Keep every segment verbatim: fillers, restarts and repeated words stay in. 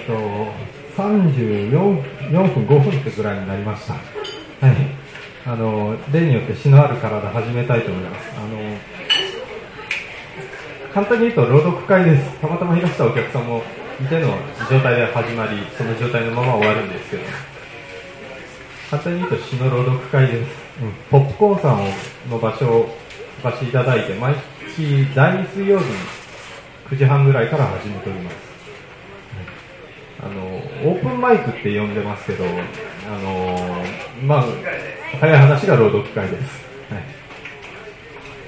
とさんじゅうよんふんごふんってぐらいになりました。はい、あの例によって詩のある体始めたいと思います。あの簡単に言うと朗読会です。たまたまいらしたお客さんもいての状態で始まり、その状態のまま終わるんですけど、簡単に言うと詩の朗読会です。うん、ポップコーンさんの場所をお貸しいただいて、毎月だいに水曜日にくじはんぐらいから始めております。あのオープンマイクって呼んでますけど、あのまあ早い話が朗読会です。はい、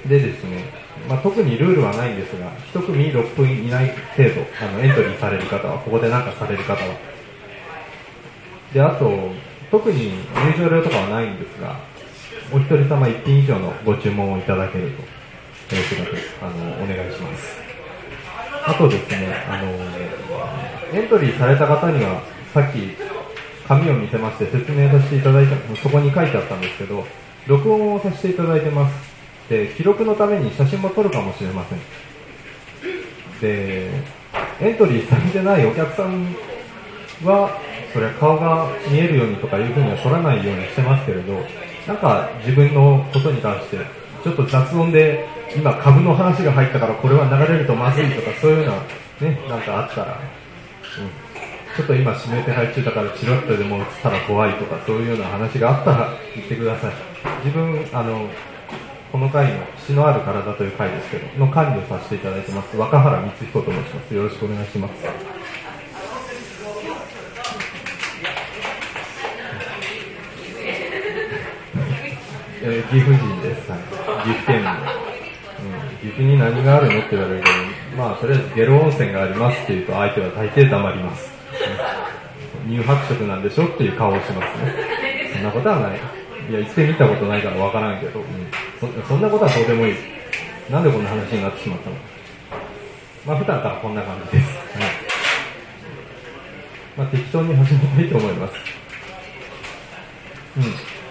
でですね、まあ、特にルールはないんですが、いち組ろっぷん以内程度、あのエントリーされる方は、ここで何かされる方は。で、あと、特に入場料とかはないんですが、お一人様いっぴん以上のご注文をいただけると、えー、すごくあのお願いします。あとですね、あのエントリーされた方には、さっき紙を見せまして説明させていただいた、そこに書いてあったんですけど、録音をさせていただいてます。で、記録のために写真も撮るかもしれません。で、エントリーされてないお客さんは、それは顔が見えるようにとかいうふうには撮らないようにしてますけれど、なんか自分のことに関して、ちょっと雑音で、今株の話が入ったからこれは流れるとまずいとか、そういうような、ね、なんかあったら、うん、ちょっと今指名手配中だからチロッとでも映ったら怖いとか、そういうような話があったら言ってください。自分、あの、この回の詩のある体という回ですけど、の管理をさせていただいてます、若原光彦と申します。よろしくお願いします。えー、岐阜人です。はい、岐阜県の、うん、岐阜に何があるのって言われるけど、まあとりあえず下呂温泉がありますって言うと相手は大抵黙ります。乳白色なんでしょっていう顔をしますね。そんなことはない。いや、行ってみたことないからわからんけど、うん、そ, そんなことはどうでもいい。なんでこんな話になってしまったのか。まあ普段からこんな感じです。はい、まあ適当に始めたいと思います。うん。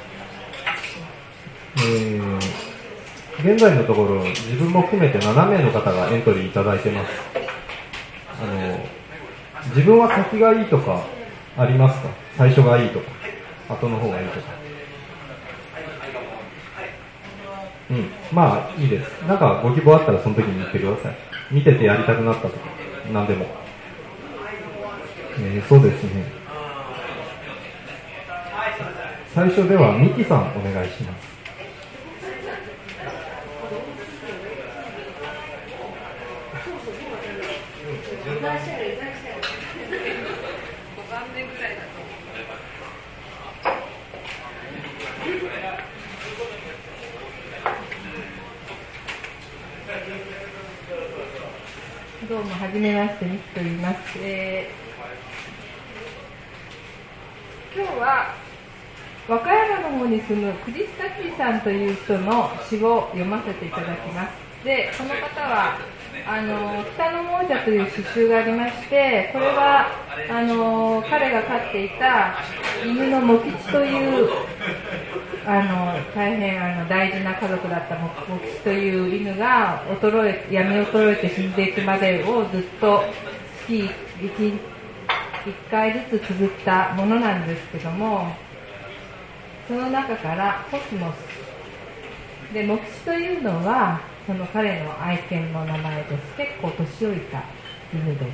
えー、現在のところ自分も含めてななめいの方がエントリーいただいてます。あの自分は先がいいとかありますか？最初がいいとか後の方がいいとか。うん、まあいいです。なんかご希望あったらその時に言ってください。見ててやりたくなったとか何でも、えー、そうですね。最初ではミキさんお願いします。 どうもはじめましてミキと言います。えー、今日は和歌山の方に住むクリスタキーさんという人の詩を読ませていただきます。で、この方はあの北の亡者という詩集がありまして、これはあの彼が飼っていた犬のモキチというあの大変あの大事な家族だったモキチという犬が衰え闇衰えて死んでいくまでをずっと月いっかいずつ綴ったものなんですけども、その中からコスモスで、モキチというのはその彼の愛犬の名前です。結構年老いた犬です。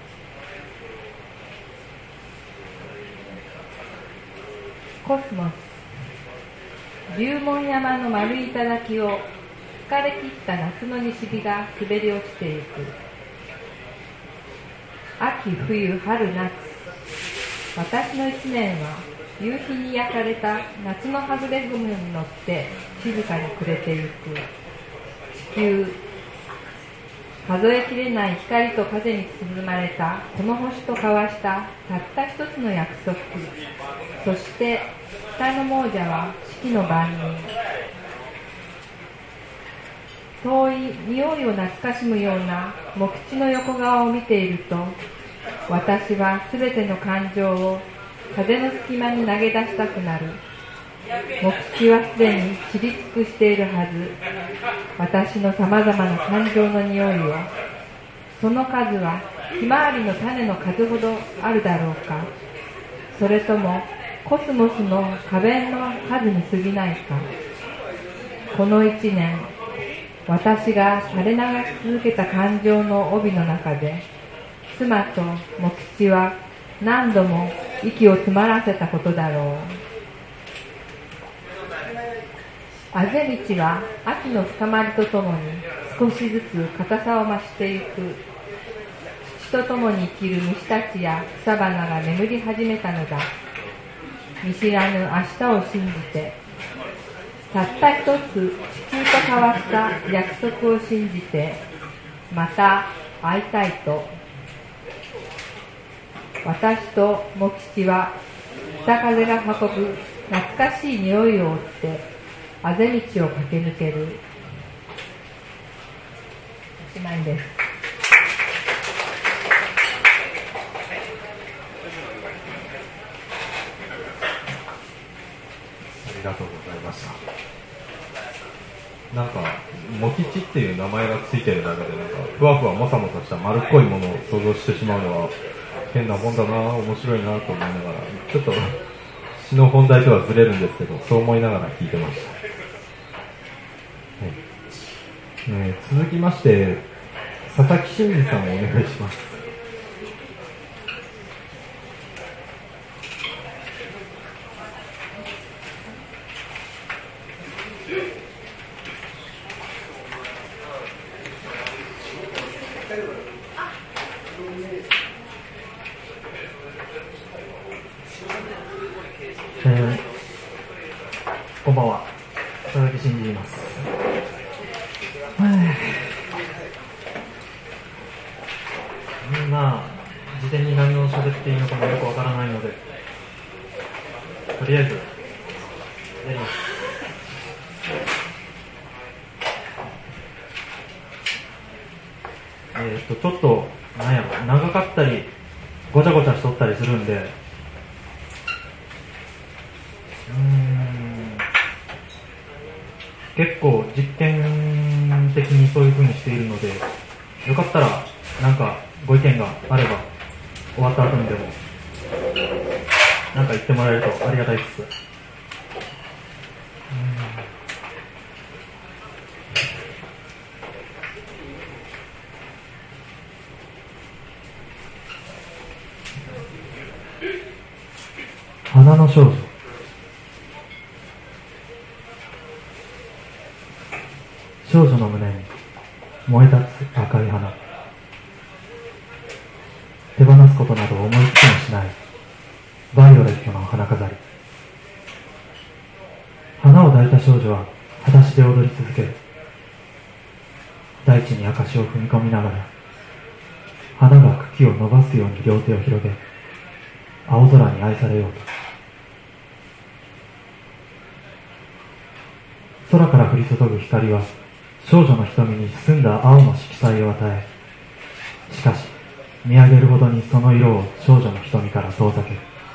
コスモス、龍門山の丸い頂を疲れ切った夏の西日が滑り落ちていく。秋冬春夏、私の一年は夕日に焼かれた夏のはぐれ雲に乗って静かに暮れていく。地球、数えきれない光と風に包まれたこの星と交わしたたった一つの約束。そして北の亡者は四季の番人。遠い匂いを懐かしむようなモキチの横顔を見ていると、私はすべての感情を風の隙間に投げ出したくなる。モキチはすでに知り尽くしているはず。私の様々な感情の匂いを。その数はひまわりの種の数ほどあるだろうか。それともコスモスの花弁の数に過ぎないか。この一年、私が垂れ流し続けた感情の帯の中で、妻と茂吉は何度も息を詰まらせたことだろう。あぜ道は秋の深まりとともに少しずつ硬さを増していく。土とともに生きる虫たちや草花が眠り始めたのだ。見知らぬ明日を信じて、たった一つ地球と変わった約束を信じて、また会いたいと。私と茂吉は北風が運ぶ懐かしい匂いを追ってあぜ道を駆け抜ける。おしまいです。 ありがとうございました。なんか茂吉っていう名前がついてるだけで、なんかふわふわもさもさした丸っこいものを想像してしまうのは変なもんだな、面白いなと思いながら、ちょっと詩の本題とはずれるんですけど、そう思いながら聞いてました。はい。えー、続きまして佐々木真二さんをお願いします。 えー、こんばんは、佐々木真二言います。まあ、事前に何を喋っていいのかもよくわからないので、とりあえずやります。えー、っとちょっとなんやろ、長かったりごちゃごちゃしとったりするんで、うーん結構実験的にそういう風にしているので、よかったらなんかご意見があれば終わった後にでもなんか言ってもらえるとありがたいです。花の少女。少女の胸に燃え立つ赤い花。手放すことなど思いつきもしないバイオレットの花飾り。花を抱いた少女は裸足で踊り続ける。大地に証を踏み込みながら、花が茎を伸ばすように両手を広げ、青空に愛されようと。空から降り注ぐ光は少女の瞳に澄んだ青の色彩を与え、しかし見上げるほどにその色を少女の瞳から遠ざける。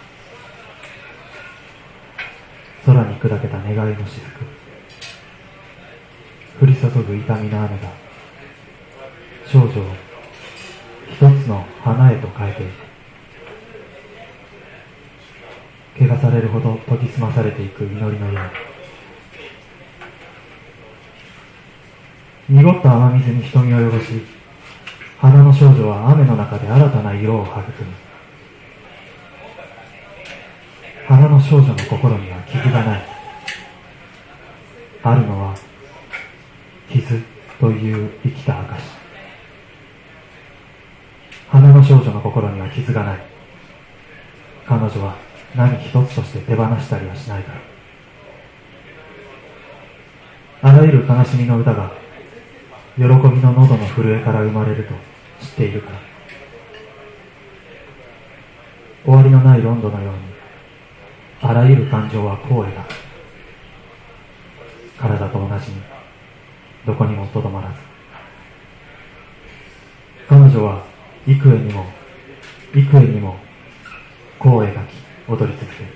空に砕けた願いの雫、降り注ぐ痛みの雨が少女を一つの花へと変えていく。汚されるほど研ぎ澄まされていく祈りのように、濁った雨水に瞳を汚し、花の少女は雨の中で新たな色を育む。花の少女の心には傷がない。あるのは傷という生きた証。花の少女の心には傷がない。彼女は何一つとして手放したりはしないから。あらゆる悲しみの歌が喜びの喉の震えから生まれると知っているから。終わりのないロンドのように、あらゆる感情はこう描く。体と同じに、どこにもとどまらず。彼女は幾重にも幾重にもこう描き踊り続ける。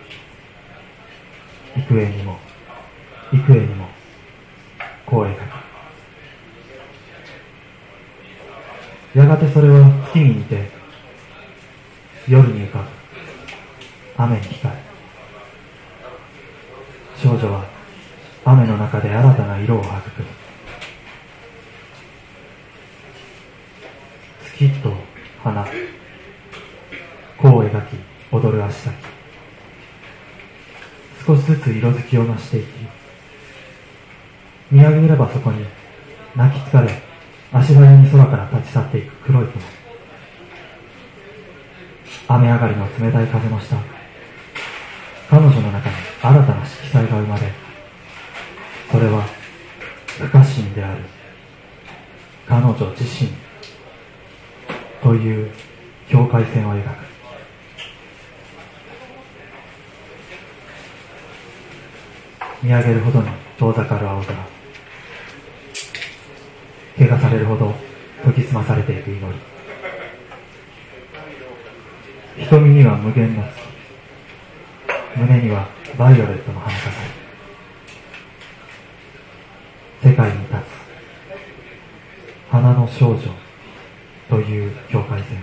幾重にも幾重にもこう描きやがてそれは月に似て夜に浮かぶ雨に光る。少女は雨の中で新たな色を育む。月と花、弧を描き踊る足先、少しずつ色づきを増していき、見上げればそこに泣き疲れ足早に空から立ち去っていく黒い雲。雨上がりの冷たい風の下、彼女の中に新たな色彩が生まれ、それは不可侵である彼女自身という境界線を描く。見上げるほどに遠ざかる青空、怪我されるほど研ぎ澄まされていく祈り。瞳には無限の月、胸にはバイオレットの花飾り。世界に立つ花の少女という境界線。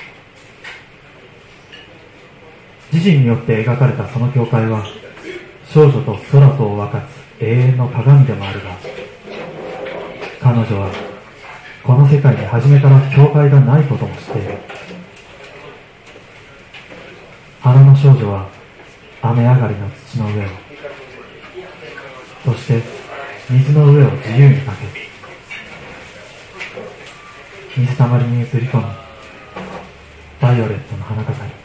自身によって描かれたその境界は、少女と空とを分かつ永遠の鏡でもあるが、彼女はこの世界に初めから境界がないことも知っている。花の少女は雨上がりの土の上を、そして水の上を自由にかけ、水たまりに映り込むバイオレットの花飾り。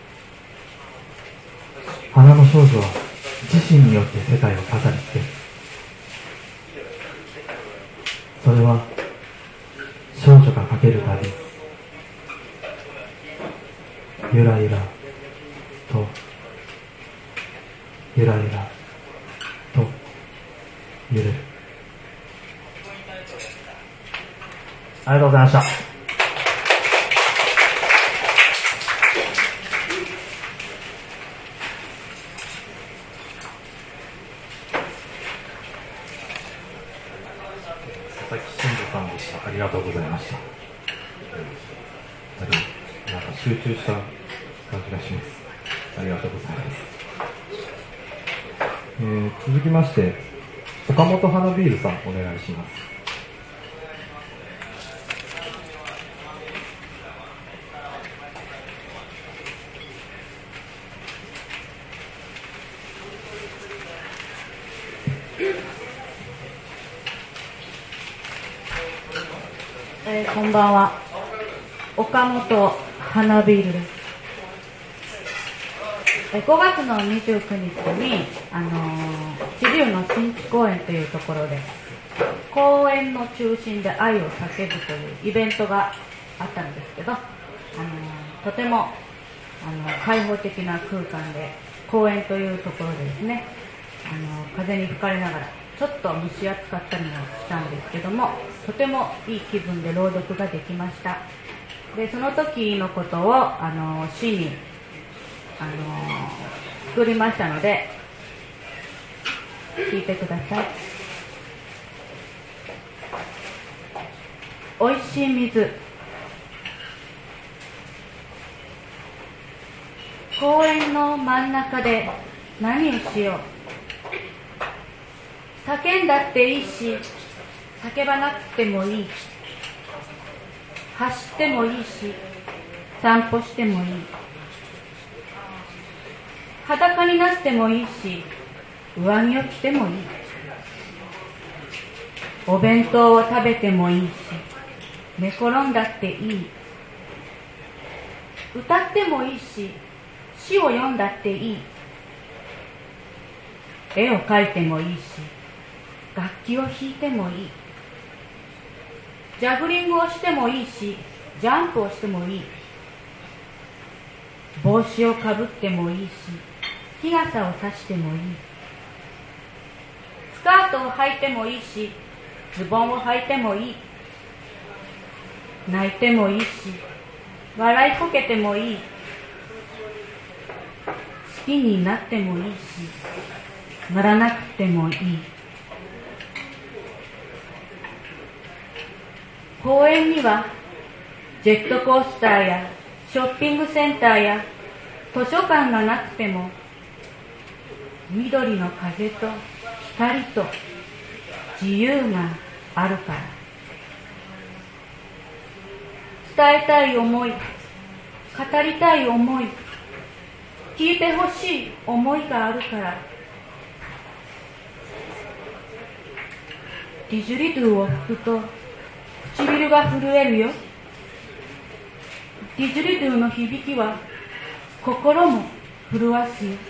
花の少女は自身によって世界を飾りつける。それは少女がかけるたび、ゆらゆらとゆらゆらと揺れる。ありがとうございました。 佐々木真嗣さんでした。ありがとうございました。なんか集中した感じがします。ありがとうございます。えー、続きまして岡本花ビールさんお願いします。 えー、こんばんは。岡本花ビールです。えー、ごがつのにじゅうくにちに、あのー、知立の新地公園というところで公園の中心で愛を叫ぶというイベントがあったんですけど、あのー、とても、あのー、開放的な空間で公園というところでですね、あのー、風に吹かれながらちょっと蒸し暑かったりもしたんですけども、とてもいい気分で朗読ができました。でその時のことをあの詩にあの作りましたので聞いてください。おいしい水、公園の真ん中で何をしよう。叫んだっていいし、叫ばなくてもいい。走ってもいいし、散歩してもいい。裸になってもいいし、上着を着てもいい。お弁当を食べてもいいし、寝転んだっていい。歌ってもいいし、詩を読んだっていい。絵を描いてもいいし、楽器を弾いてもいい。ジャグリングをしてもいいし、ジャンプをしてもいい。帽子をかぶってもいいし、日傘を差してもいい。スカートを履いてもいいし、ズボンを履いてもいい。泣いてもいいし、笑いこけてもいい。好きになってもいいし、ならなくてもいい。公園にはジェットコースターやショッピングセンターや図書館がなくても、緑の風と光と自由があるから。伝えたい思い、語りたい思い、聞いてほしい思いがあるから。ディジュリドゥを吹くと唇が震えるよ。ディジュリドゥの響きは心も震わすよ。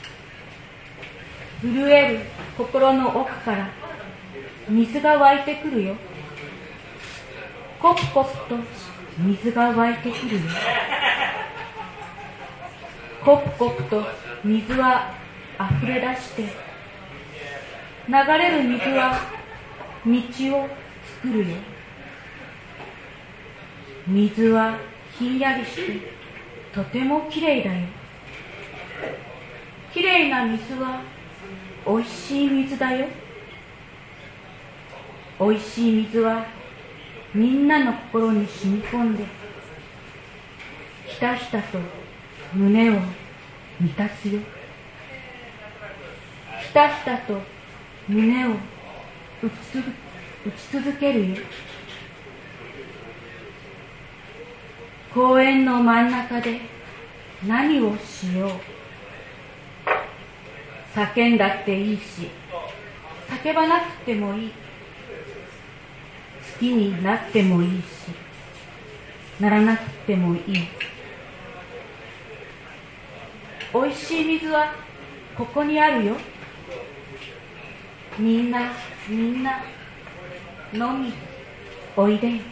震える心の奥から水が湧いてくるよ。コプコプと水が湧いてくるよ。コプコプと水は溢れ出して、流れる水は道を作るよ。水はひんやりしてとてもきれいだよ。きれいな水はおいしい水だよ。おいしい水はみんなの心に染み込んで、ひたひたと胸を満たすよ。ひたひたと胸を打ちつ打ち続けるよ。公園の真ん中で何をしよう。叫んだっていいし、叫ばなくてもいい。好きになってもいいし、ならなくてもいい。おいしい水はここにあるよ。みんなみんな飲みおいで。ありがとうございます。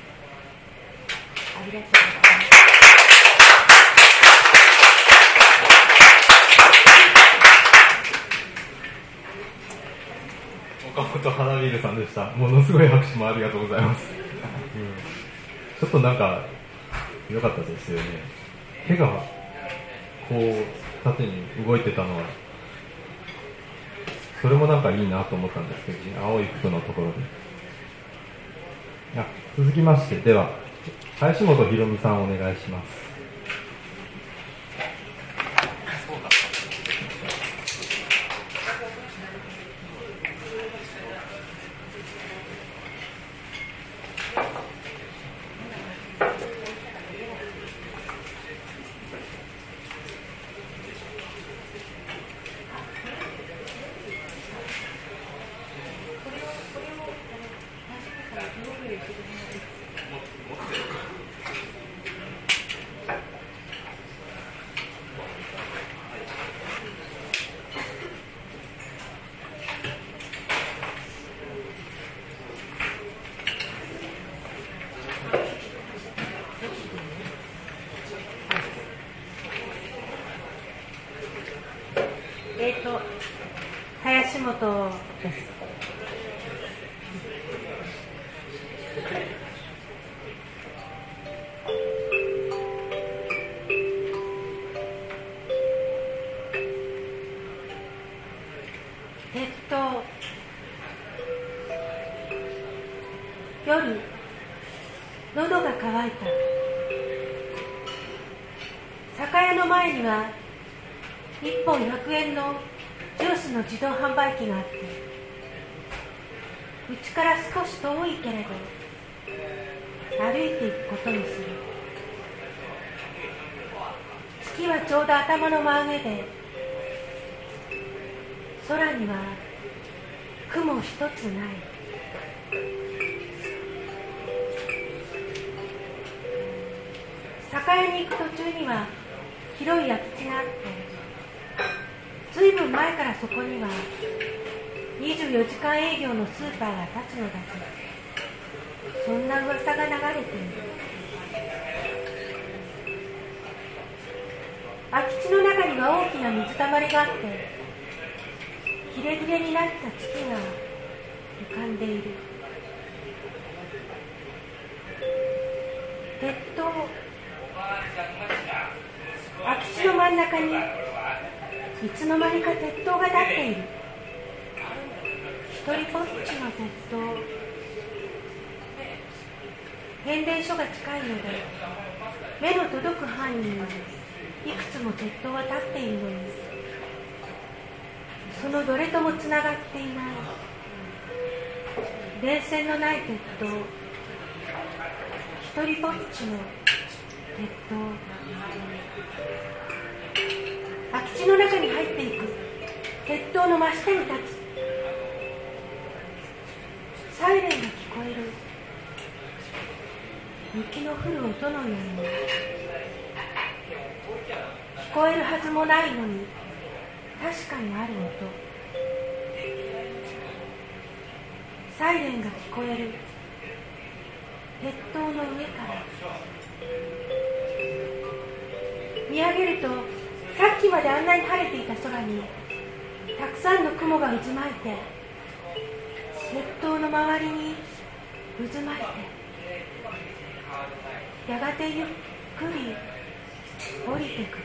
岡本花ビールさんでした。ものすごい拍手もありがとうございます、うん、ちょっとなんか良かったですよね。手がこう縦に動いてたのは、それもなんかいいなと思ったんですけど、青い服のところで。あ、続きまして、では林本ひろみさんお願いします。 えーと、林本です。えっと、夜、喉が渇いた。酒屋の前にはいっぽんひゃくえんのジュースの自動販売機があって、うちから少し遠いけれど歩いていくことにする。月はちょうど頭の真上で、空には雲一つない。酒屋に行く途中には広い空き地があって、ずいぶん前からそこにはにじゅうよじかん営業のスーパーが立つのだと、そんな噂が流れている。空き地の中には大きな水たまりがあって、切れ切れになった月が浮かんでいる。鉄塔、空き地の真ん中にいつの間にか鉄塔が立っている。一人ぼっちの鉄塔。 変電所が近いので目の届く範囲にいくつも鉄塔は立っているのに、そのどれともつながっていない電線のない鉄塔、一人ぼっちの鉄塔。空き地の中に入っていく鉄塔の真下に立つ。サイレンが聞こえる。雪の降る音のように聞こえるはずもないのに確かにある音。サイレンが聞こえる。鉄塔の上から見上げると、さっきまであんなに晴れていた空にたくさんの雲が渦巻いて、鉄塔の周りに渦巻いて、やがてゆっくり降りてくる。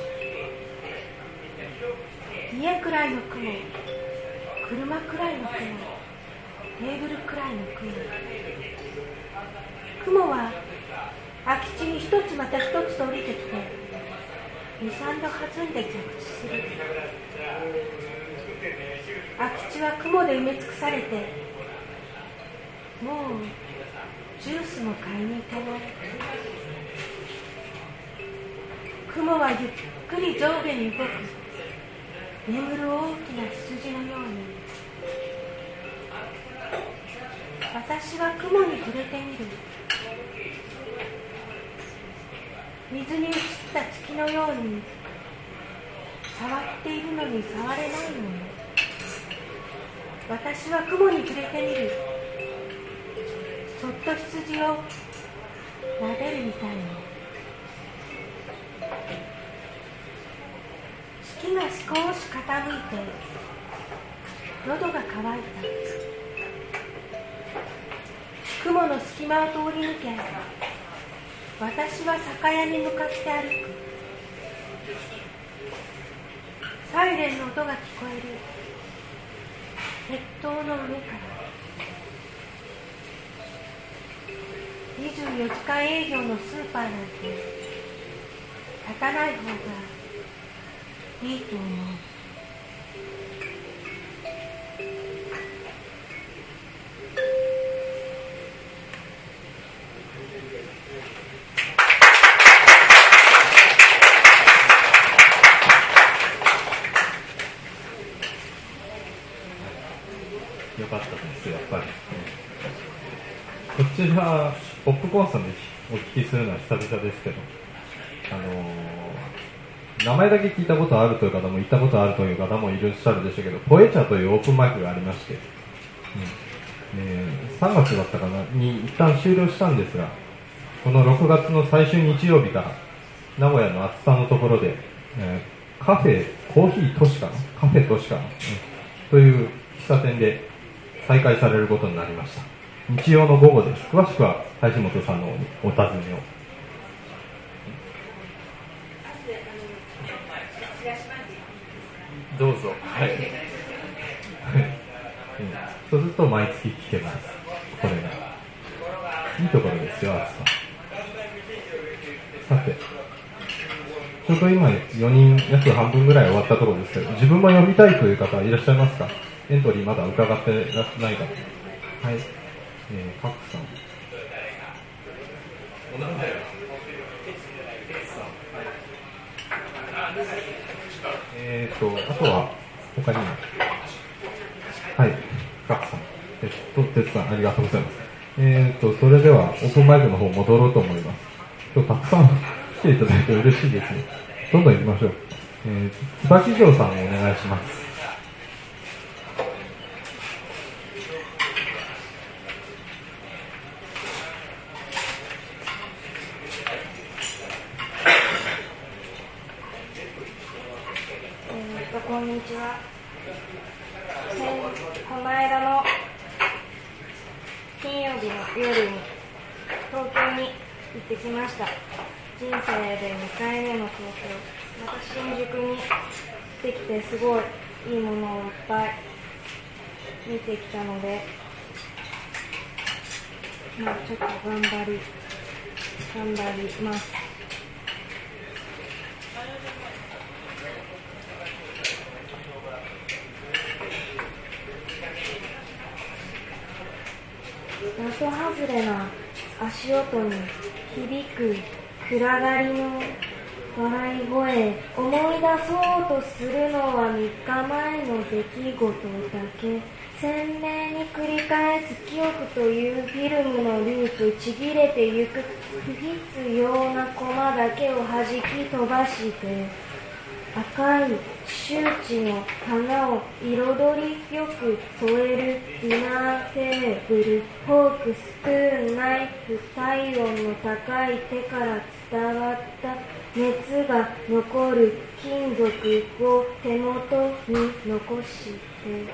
家くらいの雲、車くらいの雲、テーブルくらいの雲。雲は空き地に一つまた一つと降りてきて、二三度弾んで着地する。空き地は雲で埋め尽くされて、もうジュースも買いに行けない。雲はゆっくり上下に動く。眠る大きな羊のように、私は雲に触れてみる。水に映った月のように、触っているのに触れないもの。私は雲に触れてみる。そっと羊を撫でるみたいに。月が少し傾いて、喉が渇いた。雲の隙間を通り抜け、私は酒屋に向かって歩く。サイレンの音が聞こえる。鉄塔の上から。にじゅうよじかん営業のスーパーなんて立たない方がいいと思う。 よかったです、やっぱり。こちら、ポップコーンさんでお聞きするのは久々ですけど、あのー、名前だけ聞いたことあるという方も、行ったことあるという方もいらっしゃるでしょうけど、ポエチャというオープンマイクがありまして、うんえー、さんがつだったかなに一旦終了したんですが、このろくがつの最終日曜日から、名古屋の厚さのところで、えー、カフェ、コーヒー都市かなカフェ都市かな、うん、という喫茶店で再開されることになりました。日曜の午後です。詳しくは林本さんのお尋ねを。どうぞ。はい。そうすると毎月聞けます。これがいいところですよ、厚さ。さて、ちょうど今よにん約半分ぐらい終わったところですけど、自分も読みたいという方いらっしゃいますか？エントリーまだ伺ってないか。はい。えー、カックさん。お名前は？えーと、あとは、他にも。はい。カックさん。えっと、てつさん、ありがとうございます。えーと、それでは、オープンマイクの方戻ろうと思います。今日たくさん来ていただいて嬉しいですね。どんどん行きましょう。えー、椿城さんお願いします。 こんにちは。この間の金曜日の夜に東京に行ってきました。人生でにかいめの東京。また新宿に行ってきてすごいいいものをいっぱい見てきたので、 まあちょっと頑張り頑張ります。的外れな足音に響く暗がりの笑い声、思い出そうとするのはみっかまえの出来事だけ。鮮明に繰り返す記憶というフィルムのループ、ちぎれてゆく不必要なコマだけを弾き飛ばして、赤い周知の花を彩りよく添えるディナーテーブル、フォーク、スプーン、ナイフ、体温の高い手から伝わった熱が残る金属を手元に残して、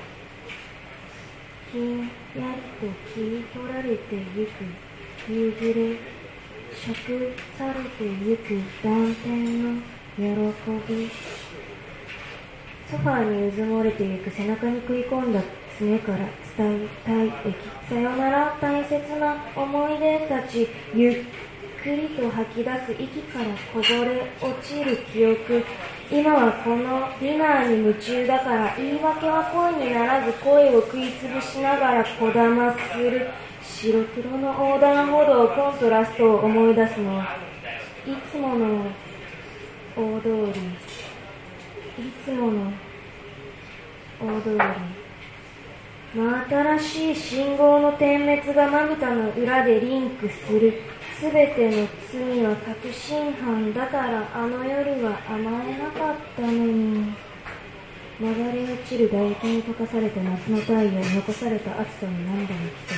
ひんやりと切り取られてゆく夕暮れ、食されてゆく断片の喜び、ソファーにうずもれてゆく背中に食い込んだ爪から伝えたい液、さよなら大切な思い出たち、ゆっくりと吐き出す息からこぼれ落ちる記憶。今はこのディナーに夢中だから、言い訳は声にならず声を食いつぶしながらこだまする。白黒の横断歩道、コントラストを思い出すのは、いつもの大通り、いつもの大通り。真新しい信号の点滅がまぶたの裏でリンクする。すべての罪は確信犯だから、あの夜は甘えなかったのに。流れ落ちる唾液に溶かされた夏の太陽、残された暑さに涙の季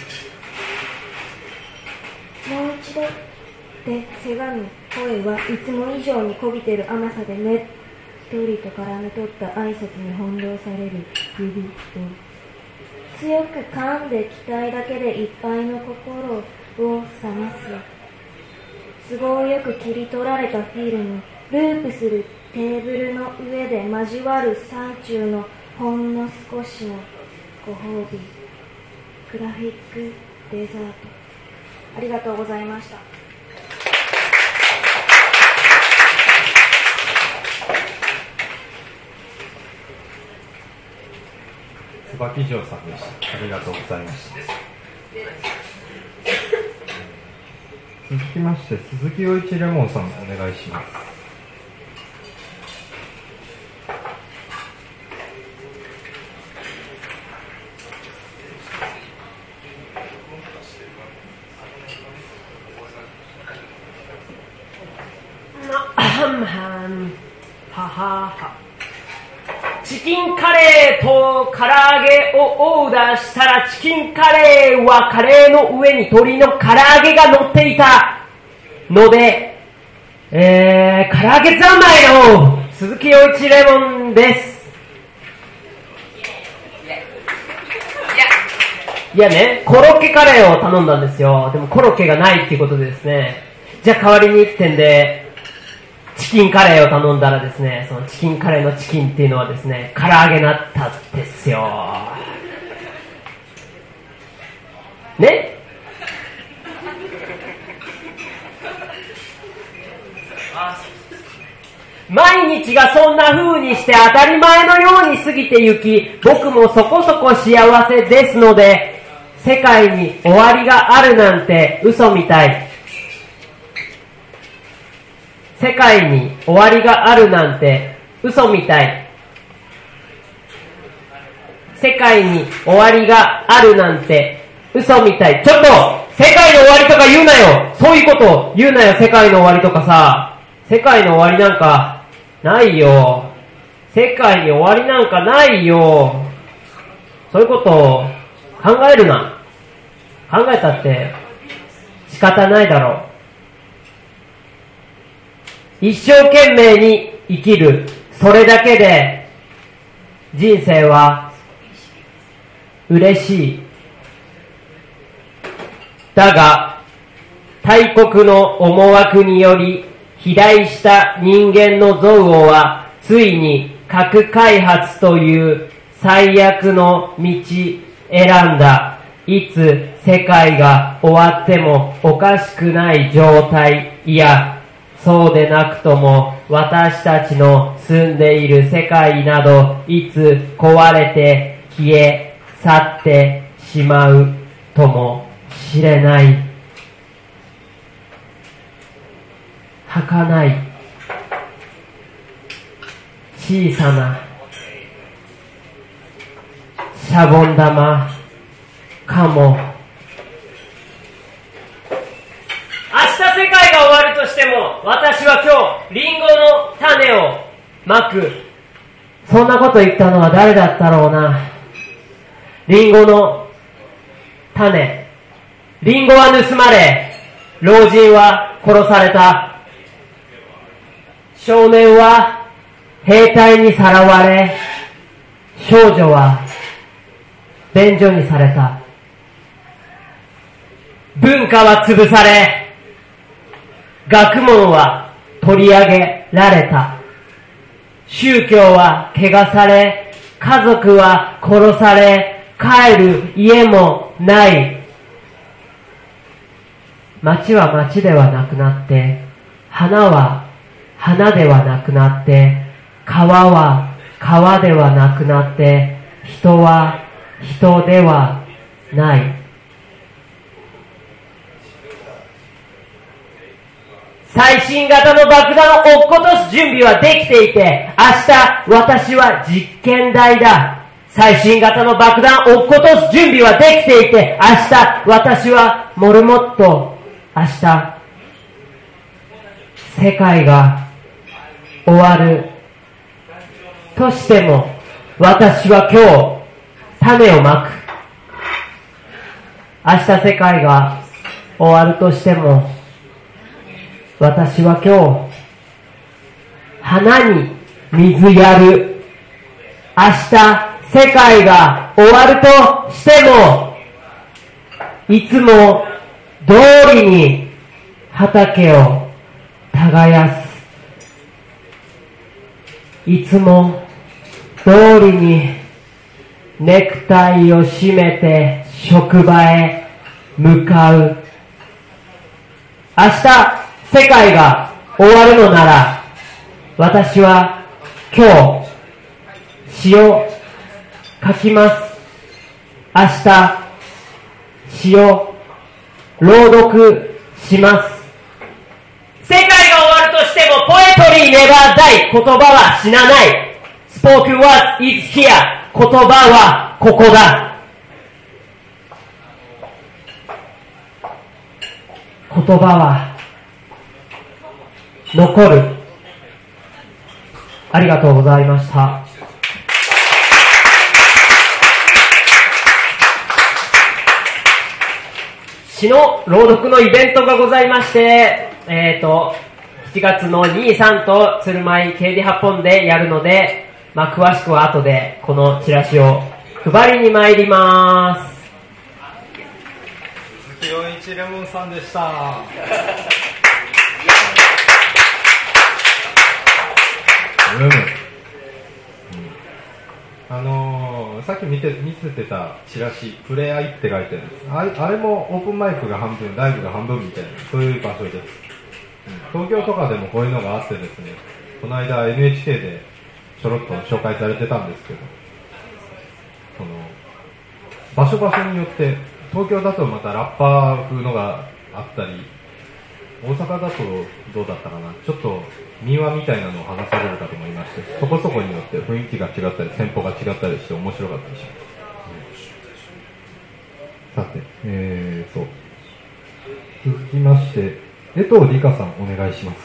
節。もう一度ってせがむ声はいつも以上にこびてる甘さでねっとりと絡め取った挨拶に翻弄される指と、強く噛んで期待だけでいっぱいの心を覚ます。都合よく切り取られたフィルム、ループするテーブルの上で交わる山中のほんの少しのご褒美、グラフィックデザート。ありがとうございました。 椿城さんでした。ありがとうございました。続きまして鈴木陽一レモンさん、お願いします。 ははは。チキンカレーと唐揚げをオーダーしたら、チキンカレーはカレーの上に鶏の唐揚げが乗っていたので、えー、唐揚げ三昧の鈴木陽一レモンです。いやね、コロッケカレーを頼んだんですよ。でもコロッケがないっていうことでですね、じゃあ代わりにってんでチキンカレーを頼んだらですね、そのチキンカレーのチキンっていうのはですね、唐揚げになったんですよ。ね？毎日がそんな風にして当たり前のように過ぎてゆき、僕もそこそこ幸せですので、世界に終わりがあるなんて嘘みたい。世界に終わりがあるなんて嘘みたい。世界に終わりがあるなんて嘘みたい。ちょっと世界の終わりとか言うなよ。そういうこと言うなよ。世界の終わりとかさ。世界の終わりなんかないよ。世界に終わりなんかないよ。そういうことを考えるな。考えたって仕方ないだろう。一生懸命に生きる。それだけで人生は嬉しい。だが大国の思惑により肥大した人間の憎悪はついに核開発という最悪の道選んだ。 いつ世界が終わってもおかしくない状態、いや、そうでなくとも私たちの住んでいる世界などいつ壊れて消え去ってしまうともしれない。儚い小さなシャボン玉かも。明日世界が終わるとしても、私は今日リンゴの種をまく。そんなこと言ったのは誰だったろうな。リンゴの種。リンゴは盗まれ、老人は殺された。少年は兵隊にさらわれ、少女は便所にされた。文化は潰され、学問は取り上げられた。宗教は汚され、家族は殺され、帰る家もない。町は町ではなくなって、花は花ではなくなって、川は川ではなくなって、人は人ではない。最新型の爆弾を落っことす準備はできていて、明日私は実験台だ。最新型の爆弾を落っことす準備はできていて、明日私はモルモット。明日世界が終わるとしても、私は今日種をまく。明日世界が終わるとしても、私は今日花に水やる。明日世界が終わるとしても、いつも通りに畑を耕す。いつも通りにネクタイを締めて職場へ向かう。明日世界が終わるのなら、私は今日詩を書きます。明日詩を朗読します。世界が終わるとしても、ポエトリーネバーダイ。言葉は死なない。Spoken word is here。言葉はここだ。言葉は残る。ありがとうございました。詩の朗読のイベントがございまして、えーと、しちがつのに、さんと鶴舞経理八本でやるので、まあ、詳しくは後でこのチラシを配りに参ります。 鈴木陽一レモンさんでした。うん、あのー、さっき見て見せてたチラシ、プレイアイって書いてあるんです。あれ、あれもオープンマイクが半分、ライブが半分みたいな、そういう場所です。うん、東京とかでもこういうのがあってですね、この間 エヌエイチケー でちょろっと紹介されてたんですけど、その場所場所によって、東京だとまたラッパー風のがあったり、大阪だとどうだったかな、ちょっと民話みたいなのを話される方もいまして、そこそこによって雰囲気が違ったりテンポが違ったりして面白かったりします。さて、えーと続きまして江藤理香さんお願いします。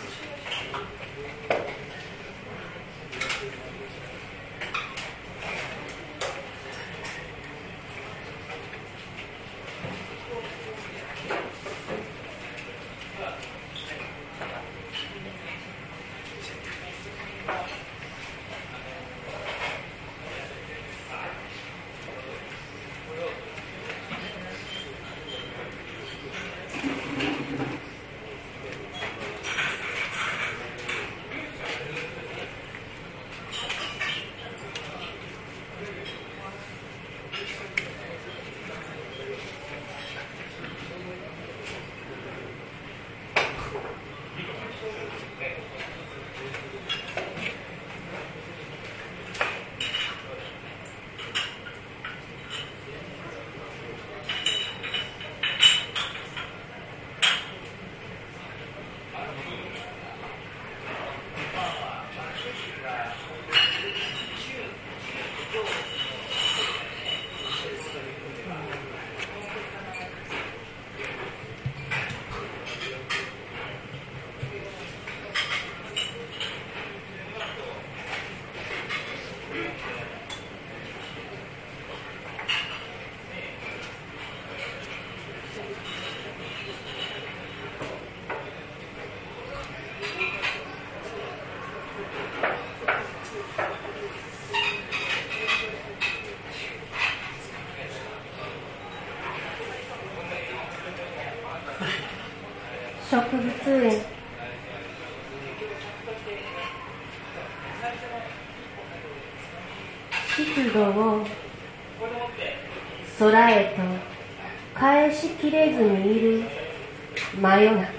植物園湿度を空へと返しきれずにいる真夜中、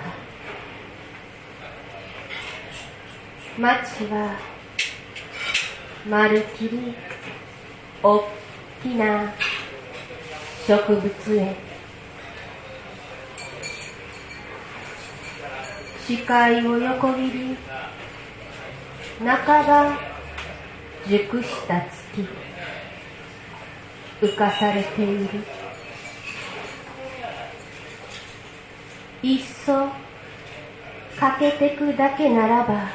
街はまるきりおっきな植物園、視界を横切り半ば熟した月浮かされている。いっそかけてくだけならば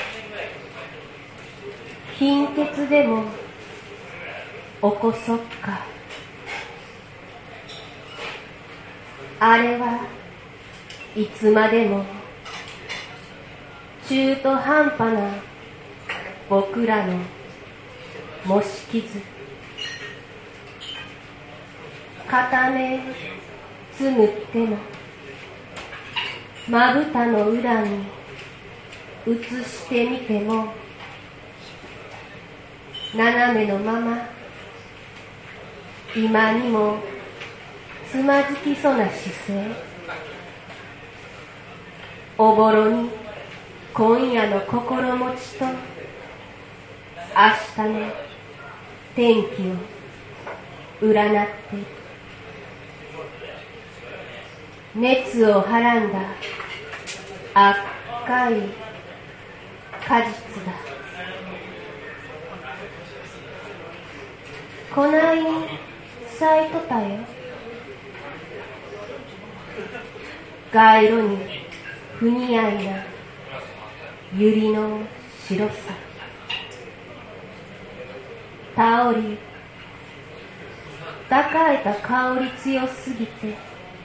貧血でも起こそっか。あれはいつまでも中途半端な僕らの模式図、片目つむってもまぶたの裏に映してみても斜めのまま今にもつまずきそうな姿勢、おぼろに今夜の心持ちと明日の天気を占っている。熱をはらんだ赤い果実だ。こないに咲いとったよ。街路に不似合いな百合の白さ、たおり高えた香り強すぎて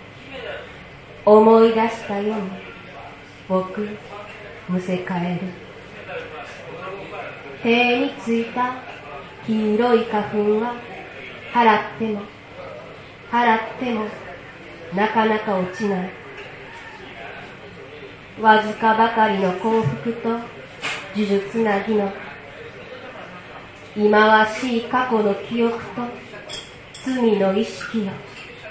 思い出したように僕むせ返る。塀についた黄色い花粉は払っても払ってもなかなか落ちない。わずかばかりの幸福と呪術つなぎの忌まわしい過去の記憶と罪の意識よ、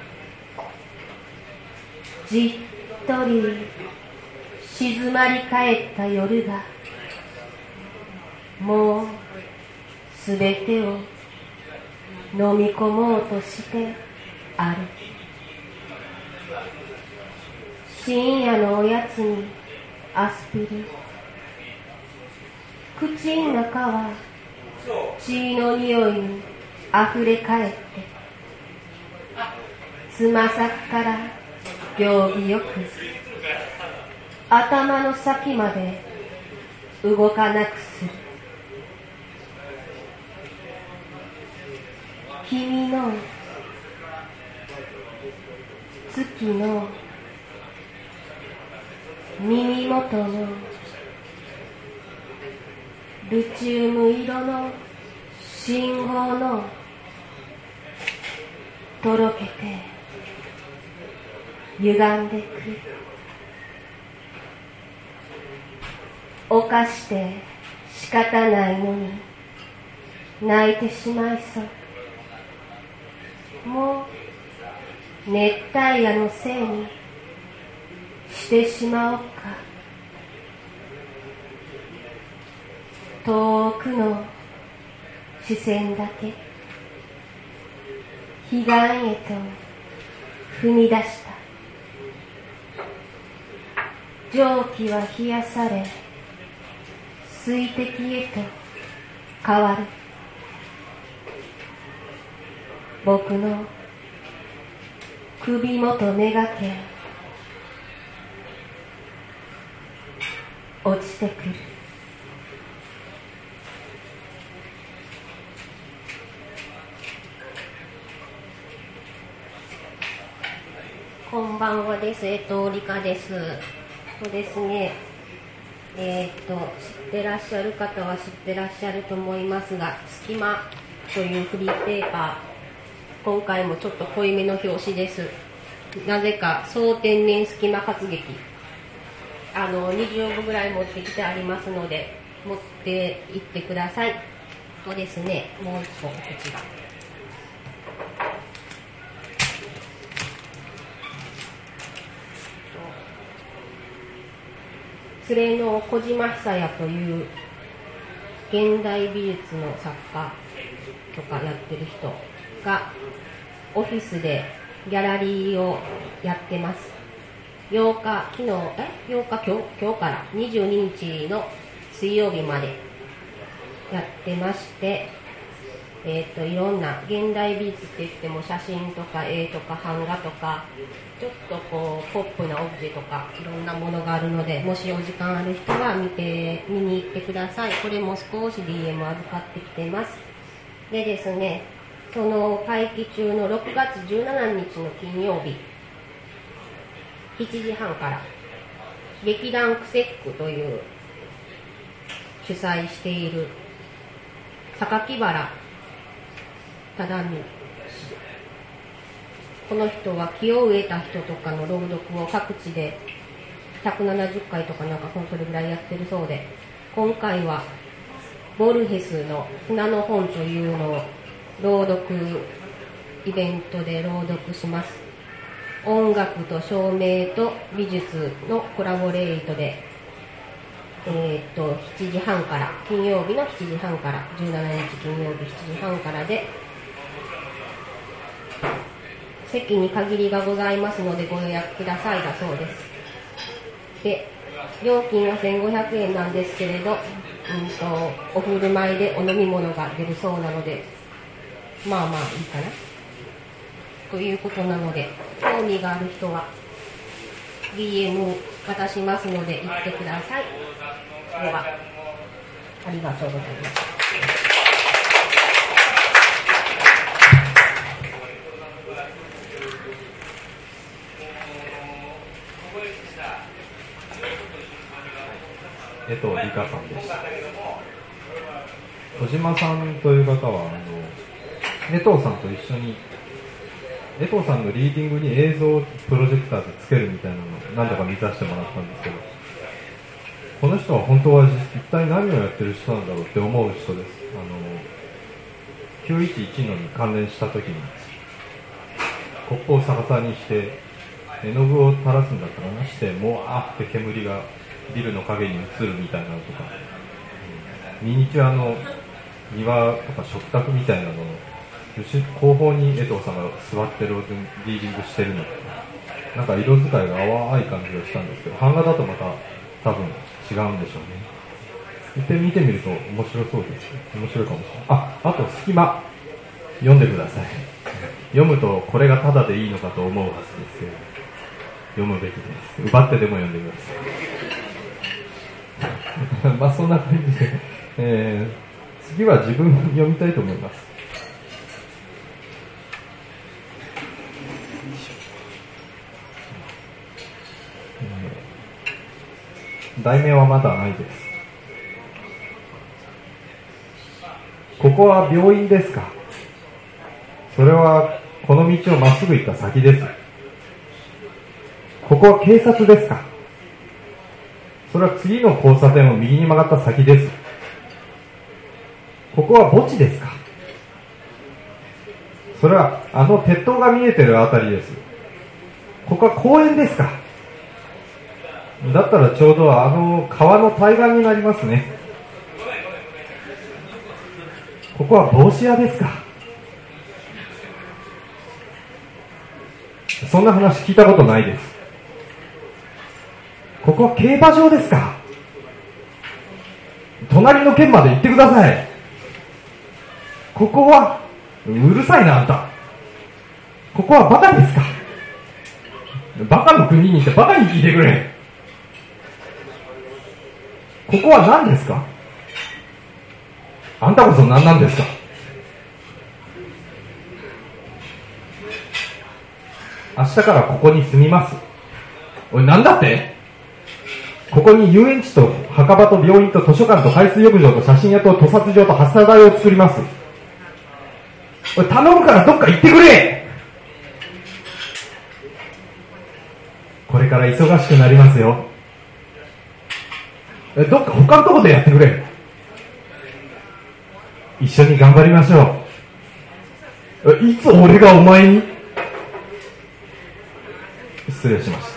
じっとり静まり返った夜がもうすべてを飲み込もうとしてある。深夜のおやつにアスピリン、口の中は血の匂いにあふれ返って、つま先から行儀よく頭の先まで動かなくする。君の月の耳元のルチウム色の信号のとろけて歪んでく、犯して仕方ないのに泣いてしまいそう。もう熱帯夜のせいにしてしまおうか。遠くの視線だけ彼岸へと踏み出した。蒸気は冷やされ水滴へと変わる。僕の首元めがけ落ちてくる。 こんばんはです。えっと、理香です。そうですね。えー、っと、知ってらっしゃる方は知ってらっしゃると思いますが、隙間というフリーペーパー、今回もちょっと濃いめの表紙です。なぜか、総天然隙間活劇あのにじゅうぶぐらい持ってきてありますので持って行ってください。とですね、もう一個こちら。連れの小島久也という現代美術の作家とかやってる人がオフィスでギャラリーをやってます。ようか、昨日、え、ようか、今日、今日からにじゅうににちの水曜日までやってまして、えっと、いろんな現代美術って言っても写真とか絵とか版画とか、ちょっとこう、ポップなオブジェとか、いろんなものがあるので、もしお時間ある人は見て、見に行ってください。これも少し ディーエム 預かってきてます。でですね、その会期中のろくがつじゅうしちにちの金曜日、しちじはんから、劇団クセックという主催している榊原忠美、この人は木を植えた人とかの朗読を各地でひゃくななじゅっかいとかなんかそれぐらいやってるそうで、今回はボルヘスの船の本というのを朗読イベントで朗読します。音楽と照明と美術のコラボレートで、えー、っとしちじはんから、金曜日のしちじはんから、じゅうしちにち金曜日しちじはんからで、席に限りがございますのでご予約くださいだそうです。で、料金はせんごひゃくえんなんですけれど、うんとお振る舞いでお飲み物が出るそうなので、まあまあいいかなということなので、興味がある人は ディーエム 渡しますので行ってください。では、ありがとうございます。 江藤理香さんでした。小島さんという方はあの江藤さんと一緒に江藤さんのリーディングに映像をプロジェクターでつけるみたいなのを何度か見させてもらったんですけど、この人は本当は一体何をやってる人なんだろうって思う人です。あのきゅういちいちのに関連した時にコップを逆さにして絵の具を垂らすんだったかなしてもわーって煙がビルの影に映るみたいなのとか、ミニチュアの庭とか食卓みたいなのの後方に江藤さんが座ってるリーディングしてるのとか、なんか色使いが淡い感じがしたんですけど、版画だとまた多分違うんでしょうね。一回見てみると面白そうです。面白いかもしれない。あ、あと隙間読んでください。読むとこれがタダでいいのかと思うはずですよ。読むべきです。奪ってでも読んでください。まあそんな感じで、えー、次は自分読みたいと思います。題名はまだないです。ここは病院ですか？それはこの道をまっすぐ行った先です。ここは警察ですか？それは次の交差点を右に曲がった先です。ここは墓地ですか？それはあの鉄塔が見えてるあたりです。ここは公園ですか？だったらちょうどあの川の対岸になりますね。ここは帽子屋ですか？そんな話聞いたことないです。ここは競馬場ですか？隣の県まで行ってください。ここはうるさいなあんた。ここはバカですか？バカの国に行ってバカに聞いてくれ。ここは何ですか？あんたこそ何なんですか？明日からここに住みます。おい、なんだって？ここに遊園地と墓場と病院と図書館と海水浴場と写真屋と屠殺場と発射台を作ります。おい、頼むからどっか行ってくれ。これから忙しくなりますよ。 えどっか他のとこでやってくれ。一緒に頑張りましょう。えいつ俺がお前に。失礼しました。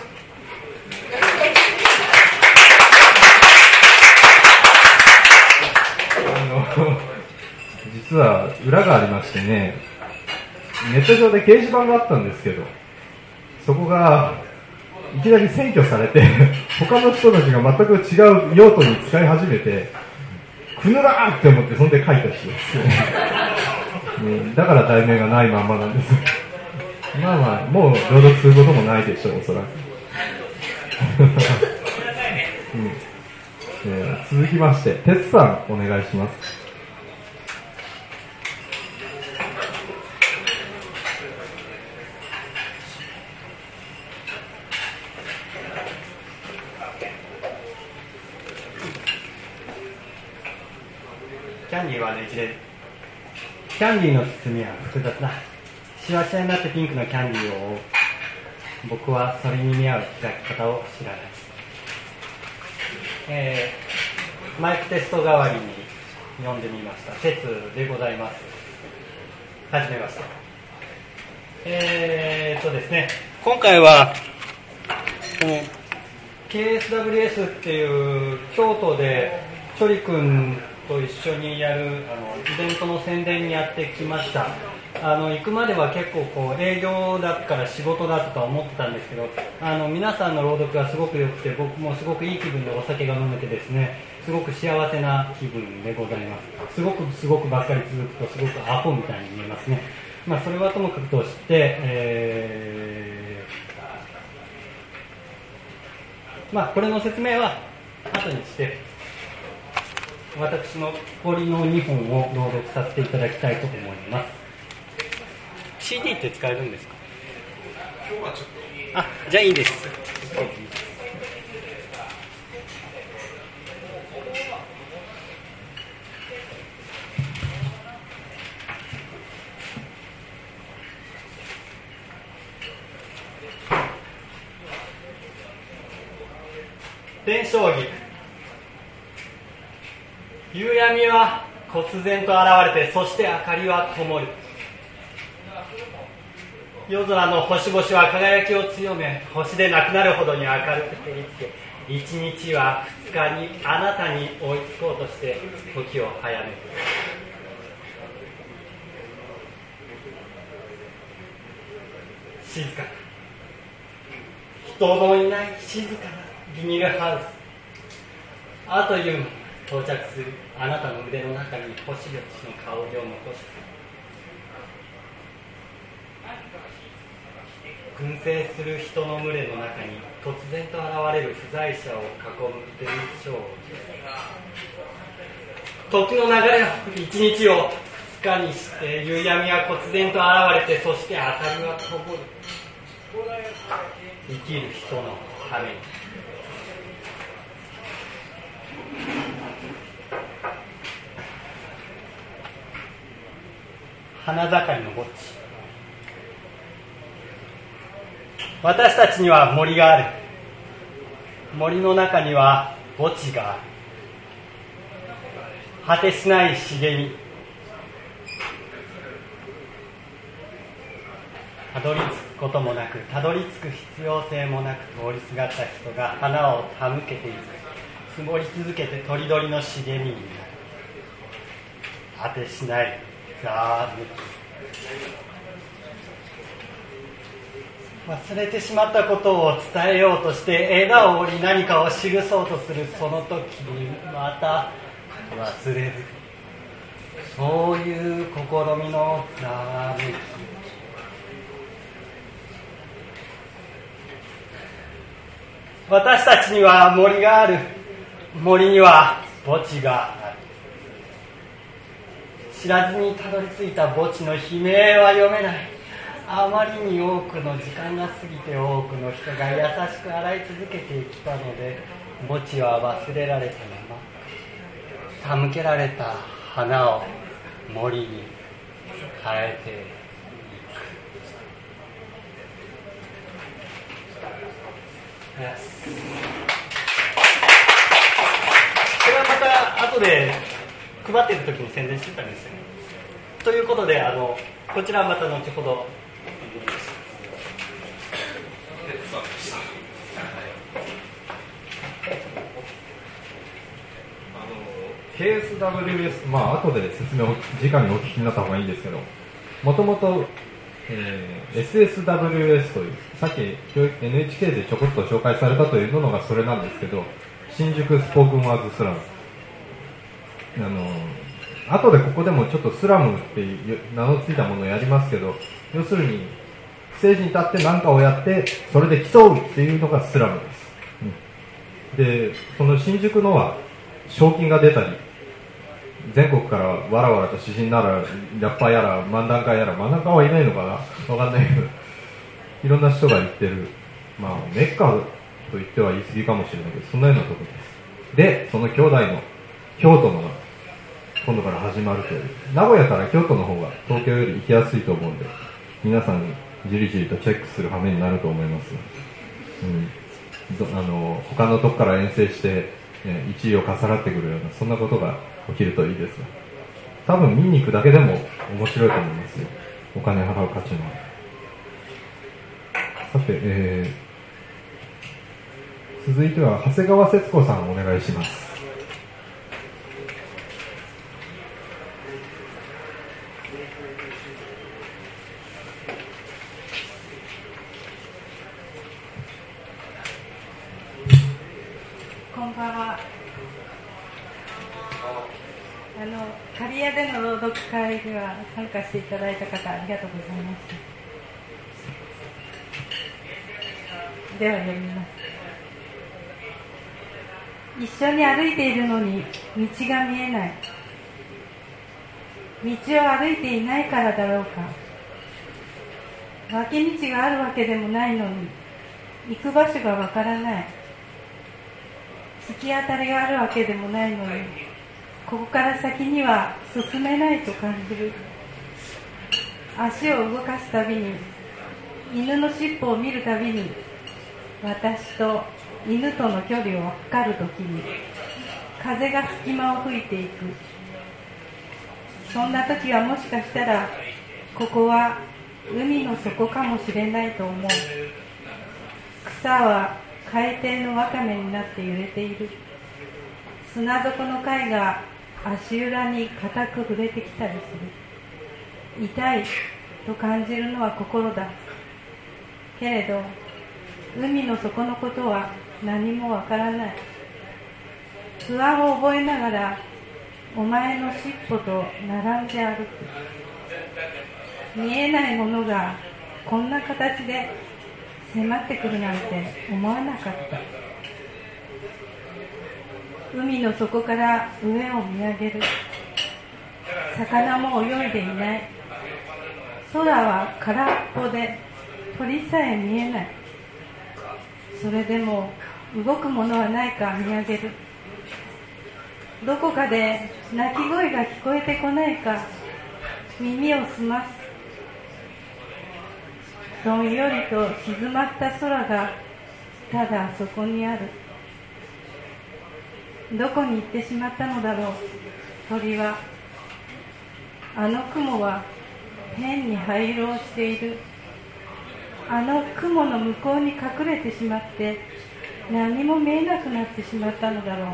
あの実は裏がありましてね、ネット上で掲示板があったんですけど、そこがいきなり占拠されて他の人たちが全く違う用途に使い始めて、くぬらーって思ってそんで書いたしですね、だから題名がないまんまなんです。まあまあもう朗読することもないでしょう、おそらく、うんえー、続きましててつさんお願いします。 キャンディーはねじれる。キャンディーの包みは複雑だ。シワシワになってピンクのキャンディーを覆う。僕はそれに見合う開き方を知らない。えー、マイクテスト代わりに読んでみました。テツでございます。はじめまして。えーっとですね、今回はこの ケーエスダブリューエス っていう京都でチョリ君と一緒にやるあのイベントの宣伝にやってきました。あの行くまでは結構こう営業だから仕事だとか思ってたんですけど、あの皆さんの朗読がすごく良くて、僕もすごくいい気分でお酒が飲めてですね、すごく幸せな気分でございます。すごくすごくばっかり続くとすごくアホみたいに見えますね。まあそれはともかくとして、えー、まあこれの説明は後にして、私の残りのにほんを朗読させていただきたいと思います。 シーディー って使えるんですか？今日はちょっと。あ、じゃあいいです。天正儀。夕闇は忽然と現れて、そして明かりは灯る。夜空の星々は輝きを強め、星でなくなるほどに明るく照りつけ、一日は二日にあなたに追いつこうとして時を早める。静かな、人のいない静かなビニールハウス。あという間に到着する。あなたの腕の中に星々の香りを残す。群生する人の群れの中に突然と現れる不在者を囲む伝承。時の流れは一日を二日にして、夕闇は忽然と現れて、そして明かりは灯る。生きる人のために。花盛りのぼっち。私たちには森がある。森の中には墓地がある。果てしない茂み。たどり着くこともなく、たどり着く必要性もなく、通りすがった人が花を手向けていく。積もり続けてとりどりの茂みになる。果てしないざわめき。忘れてしまったことを伝えようとして枝を折り何かを記そうとするその時にまた忘れず、そういう試みのざわめき。私たちには森がある。森には墓地がある。知らずにたどり着いた墓地の悲鳴は読めない。あまりに多くの時間が過ぎて、多くの人が優しく洗い続けてきたので、墓地は忘れられたまま、手向けられた花を森に変えていく。Yes. 後で配っている時に宣伝してたんですよね。ということで、あのこちらはまた後ほど。 ケーエスダブリューエス、まあ後で説明を直にお聞きになった方がいいんですけど、もともと エスエスダブリューエス という、さっき エヌエイチケー でちょこっと紹介されたというのがそれなんですけど、新宿スポークンワーズスラム。あの後でここでもちょっとスラムっていう名の付いたものをやりますけど、要するにステージに立って何かをやってそれで競うっていうのがスラムです、うん、でその新宿のは賞金が出たり、全国からわらわらと詩人ならラッパーやら漫談家やら、漫談家はいないのかな、わかんないけど、いろんな人が行ってる、まあメッカと言っては言い過ぎかもしれないけど、そんなようなところです。でその兄弟の京都のが今度から始まるという、名古屋から京都の方が東京より行きやすいと思うんで、皆さんじりじりとチェックする羽目になると思います、うん、あの他のとこから遠征していちいをかさらってくるような、そんなことが起きるといいですが、多分見に行くだけでも面白いと思いますよ、お金払う価値の。さて、えー、続いては長谷川節子さんお願いします。 こんばんは。あの刈谷での朗読会には参加していただいた方、ありがとうございます。では読みます。一緒に歩いているのに道が見えない。道を歩いていないからだろうか。分け道があるわけでもないのに行く場所がわからない。突き当たりがあるわけでもないのに、ここから先には進めないと感じる。足を動かすたびに、犬の尻尾を見るたびに、私と犬との距離を測るときに、風が隙間を吹いていく。そんなときはもしかしたら、ここは海の底かもしれないと思う。草は海底のわかめになって揺れている。砂底の貝が足裏に固く触れてきたりする。痛いと感じるのは心だ。けれど海の底のことは何もわからない。不安を覚えながらお前の尻尾と並んで歩く。見えないものがこんな形で迫ってくるなんて思わなかった。海の底から上を見上げる。魚も泳いでいない。空は空っぽで鳥さえ見えない。それでも動くものはないか見上げる。どこかで鳴き声が聞こえてこないか耳を澄ます。どんよりと静まった空がただそこにある。どこに行ってしまったのだろう、鳥は。あの雲は天に灰色をしている。あの雲の向こうに隠れてしまって何も見えなくなってしまったのだろう。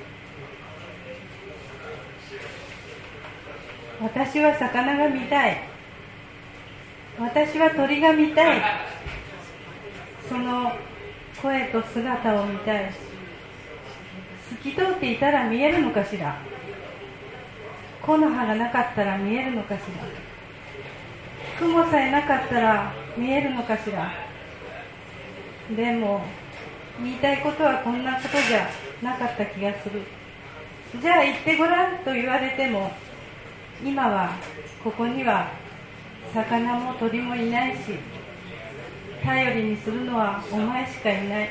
私は魚が見たい。私は鳥が見たい。その声と姿を見たい。透き通っていたら見えるのかしら。木の葉がなかったら見えるのかしら。雲さえなかったら見えるのかしら。でも言いたいことはこんなことじゃなかった気がする。じゃあ行ってごらんと言われても、今はここには魚も鳥もいないし、頼りにするのはお前しかいない。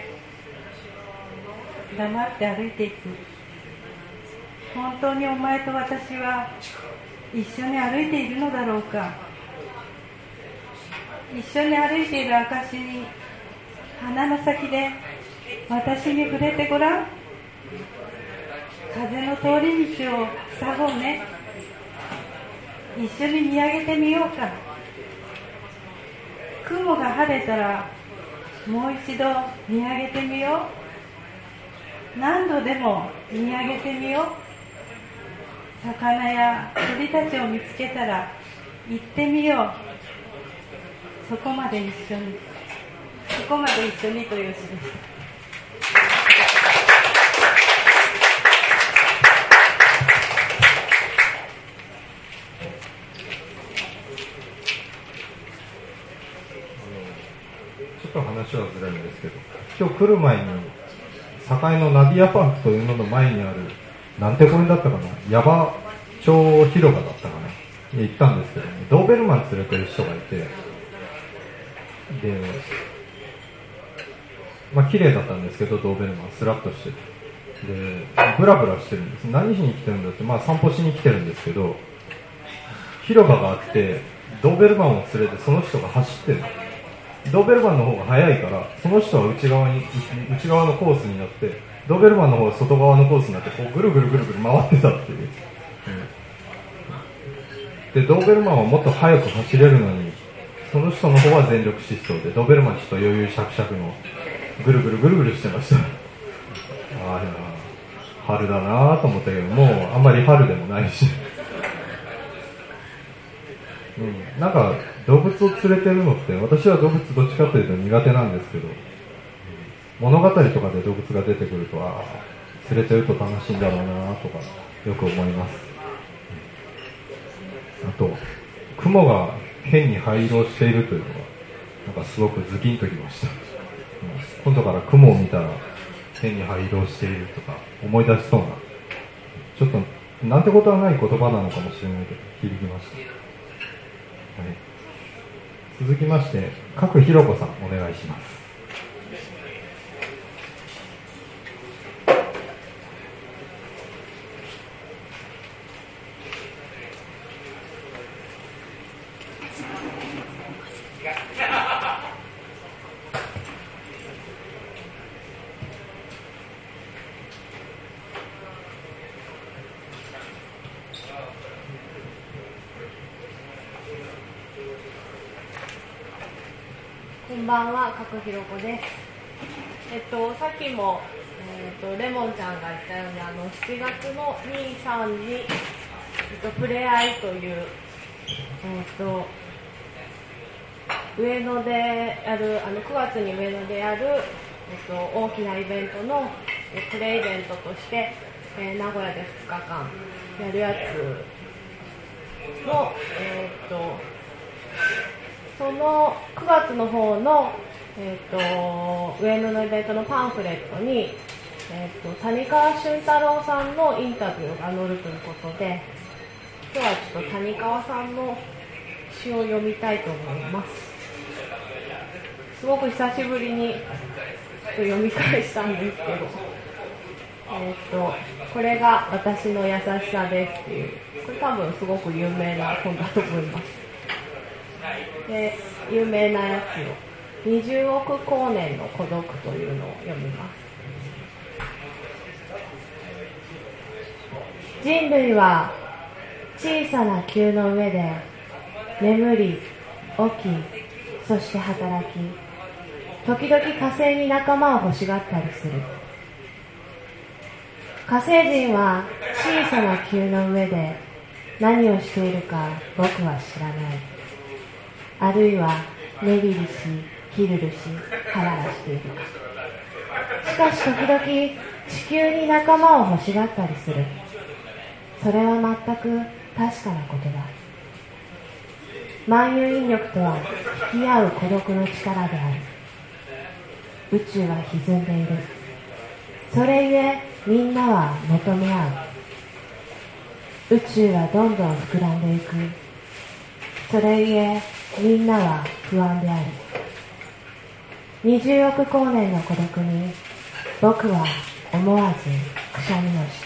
黙って歩いていく。本当にお前と私は一緒に歩いているのだろうか。一緒に歩いている証に鼻の先で私に触れてごらん。 風の通り道を塞ごうね。一緒に見上げてみようか。雲が晴れたらもう一度見上げてみよう。何度でも見上げてみよう。魚や鳥たちを見つけたら行ってみよう。そこまで一緒に、そこまで一緒にという詩でした。 ちょっと話はずれるんですけど、今日来る前に堺のナディアパークというのの前にあるなんて公園だったかな、矢場町広場だったかなに行ったんですけど、ね、ドーベルマン連れてる人がいて、で、まあ綺麗だったんですけど、ドーベルマンスラッとしてて、でブラブラしてるんです。何しに来てるんだって、まあ散歩しに来てるんですけど、広場があってドーベルマンを連れてその人が走ってる。ドーベルマンの方が速いから、その人は内側に、内側のコースになって、ドーベルマンの方は外側のコースになって、こうぐるぐるぐるぐる回ってたっていう。うん、で、ドーベルマンはもっと速く走れるのに、その人の方は全力疾走で、ドーベルマンちょっと余裕しゃくしゃくの、ぐるぐるぐるぐるしてました。ああ、春だなぁと思ったけど、もうあんまり春でもないし。うん、なんか動物を連れてるのって私は動物どっちかというと苦手なんですけど、物語とかで動物が出てくるとあ連れてると楽しいんだろうなとかよく思います。あと雲が変に灰色をしているというのはなんかすごくズキンときました。うん、今度から雲を見たら変に灰色をしているとか思い出しそうな、ちょっとなんてことはない言葉なのかもしれないけど響きました。はい、続きまして賀来ひろ子さんお願いします。 こんばんは、賀来ひろ子です。えっと、さっきも、えっと、レモンちゃんが言ったように、あの、しちがつのに、さんに、えっと、ふれあいという、えっと、上野でやる、あの、くがつに上野でやる、えっと、大きなイベントの、プレイベントとして、えー、名古屋でふつかかんやるやつの、えっと、そのくがつの方の、えー、と上野のイベントのパンフレットに、えー、と谷川俊太郎さんのインタビューが載るということで、今日はちょっと谷川さんの詩を読みたいと思います。すごく久しぶりに読み返したんですけど、えー、とこれが私の優しさですっていう、これ多分すごく有名な本だと思います。で有名なやつをにじゅうおく光年の孤独というのを読みます。人類は小さな球の上で眠り、起き、そして働き、時々火星に仲間を欲しがったりする。火星人は小さな球の上で何をしているか僕は知らない。あるいは値切りし、キルルし、ハララしているか。しかし時々地球に仲間を欲しがったりする。それは全く確かなことだ。万有引力とは引き合う孤独の力である。宇宙は歪んでいる。それゆえみんなは求め合う。宇宙はどんどん膨らんでいく。それゆえみんなは不安である。にじゅうおく光年の孤独に僕は思わずくしゃみをした。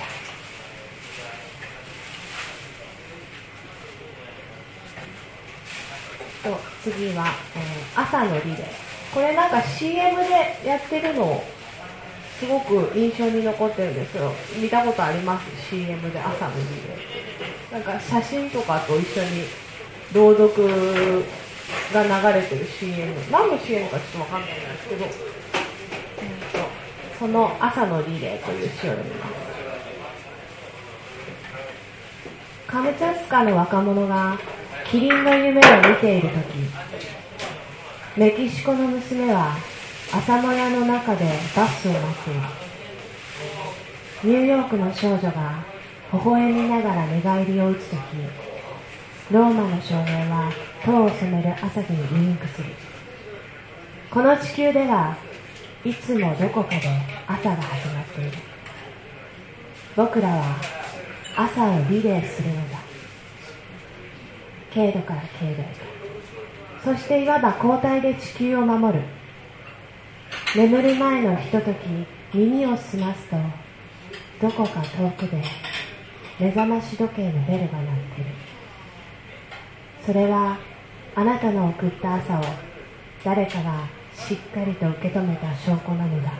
と次は、えー、朝のリレー。これなんか シーエム でやってるのをすごく印象に残ってるんですよ。見たことあります シーエム で朝のリレー。なんか写真とかと一緒に朗読が流れてる シーエム、 何の シーエム かちょっとわかんないんですけど、えー、とその朝のリレーという詩を読みます。カムチャツカの若者がキリンの夢を見ているとき、メキシコの娘は朝もやの中でバスを待っている。ニューヨークの少女が微笑みながら寝返りを打つとき、ローマの少年は塔を染める朝日にウインクする。この地球ではいつもどこかで朝が始まっている。僕らは朝をリレーするのだ。経度から経度へと。そしていわば交代で地球を守る。眠る前のひととき、耳を澄ますと、どこか遠くで目覚まし時計のベルが鳴っている。それはあなたの送った朝を誰かがしっかりと受け止めた証拠なのだ。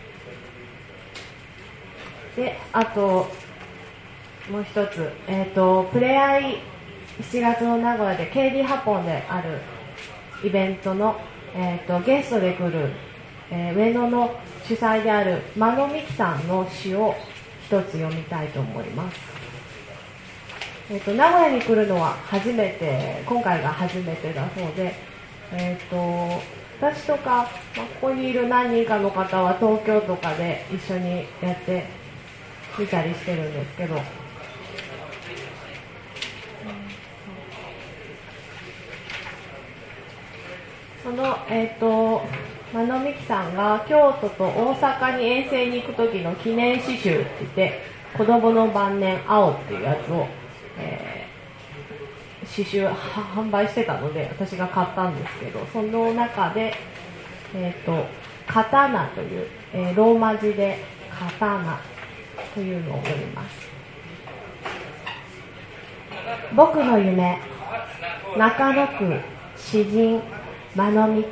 で、あともう一つ、えーと、プレアイしちがつの名古屋で ケーディー ハポンであるイベントの、えーと、ゲストで来る、えー、上野の主催である真野美樹さんの詩を一つ読みたいと思います。えーと、名古屋に来るのは初めて、今回が初めてだそうで、えーと、私とか、まあ、ここにいる何人かの方は東京とかで一緒にやってみたりしてるんですけど、その、えっと、真野美樹さんが京都と大阪に遠征に行く時の記念詩集って言って、子供の晩年青っていうやつを、えー、詩集販売してたので、私が買ったんですけど、その中で、えっと、刀という、えー、ローマ字で刀というのを読みます。僕の夢、中野区詩人真野美樹。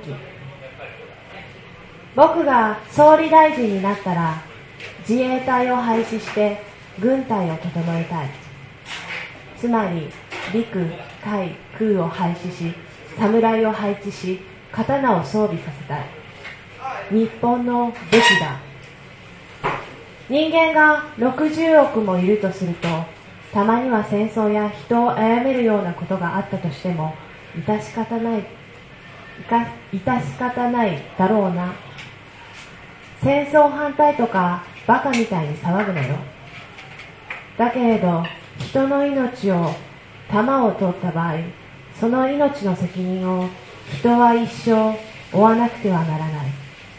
僕が総理大臣になったら自衛隊を廃止して軍隊を整えたい。つまり陸、海、空を廃止し、侍を配置し、刀を装備させたい。日本の武器だ。人間がろくじゅうおくもいるとすると、たまには戦争や人を殺めるようなことがあったとしても致し方ない、致し方ないだろうな。戦争反対とかバカみたいに騒ぐなよ。だけれど人の命を弾を取った場合、その命の責任を人は一生負わなくてはならない。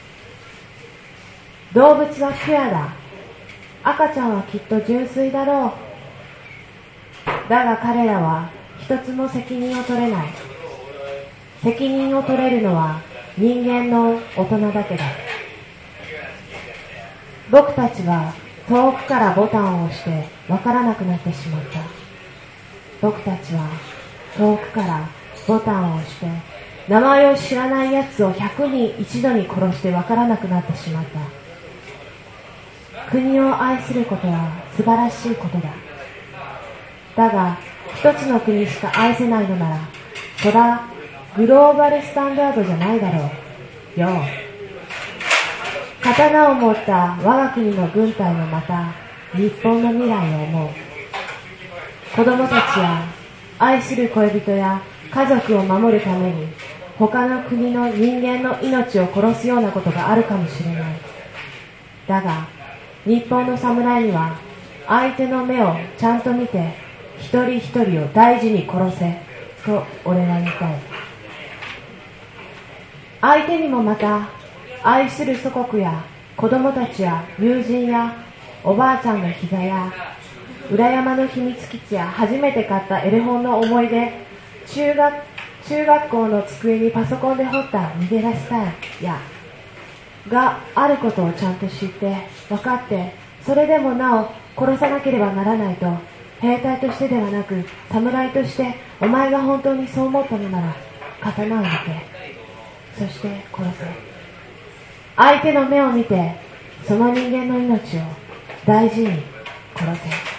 動物はピュアだ。赤ちゃんはきっと純粋だろう。だが彼らは一つも責任を取れない。責任を取れるのは人間の大人だけだ。僕たちは遠くからボタンを押してわからなくなってしまった。僕たちは遠くからボタンを押して名前を知らない奴をひゃくにん一度に殺してわからなくなってしまった。国を愛することは素晴らしいことだ。だが一つの国しか愛せないのなら、それはグローバルスタンダードじゃないだろうよ。刀を持った我が国の軍隊もまた日本の未来を思う。子供たちや愛する恋人や家族を守るために他の国の人間の命を殺すようなことがあるかもしれない。だが日本の侍には相手の目をちゃんと見て一人一人を大事に殺せと俺は言いたい。相手にもまた愛する祖国や子供たちや友人やおばあちゃんの膝や裏山の秘密基地や初めて買ったエレ本の思い出、中学、中学校の机にパソコンで彫った逃げ出したいやがあることをちゃんと知って分かって、それでもなお殺さなければならないと、兵隊としてではなく侍としてお前が本当にそう思ったのなら刀を抜け、そして殺せ。相手の目を見てその人間の命を大事に殺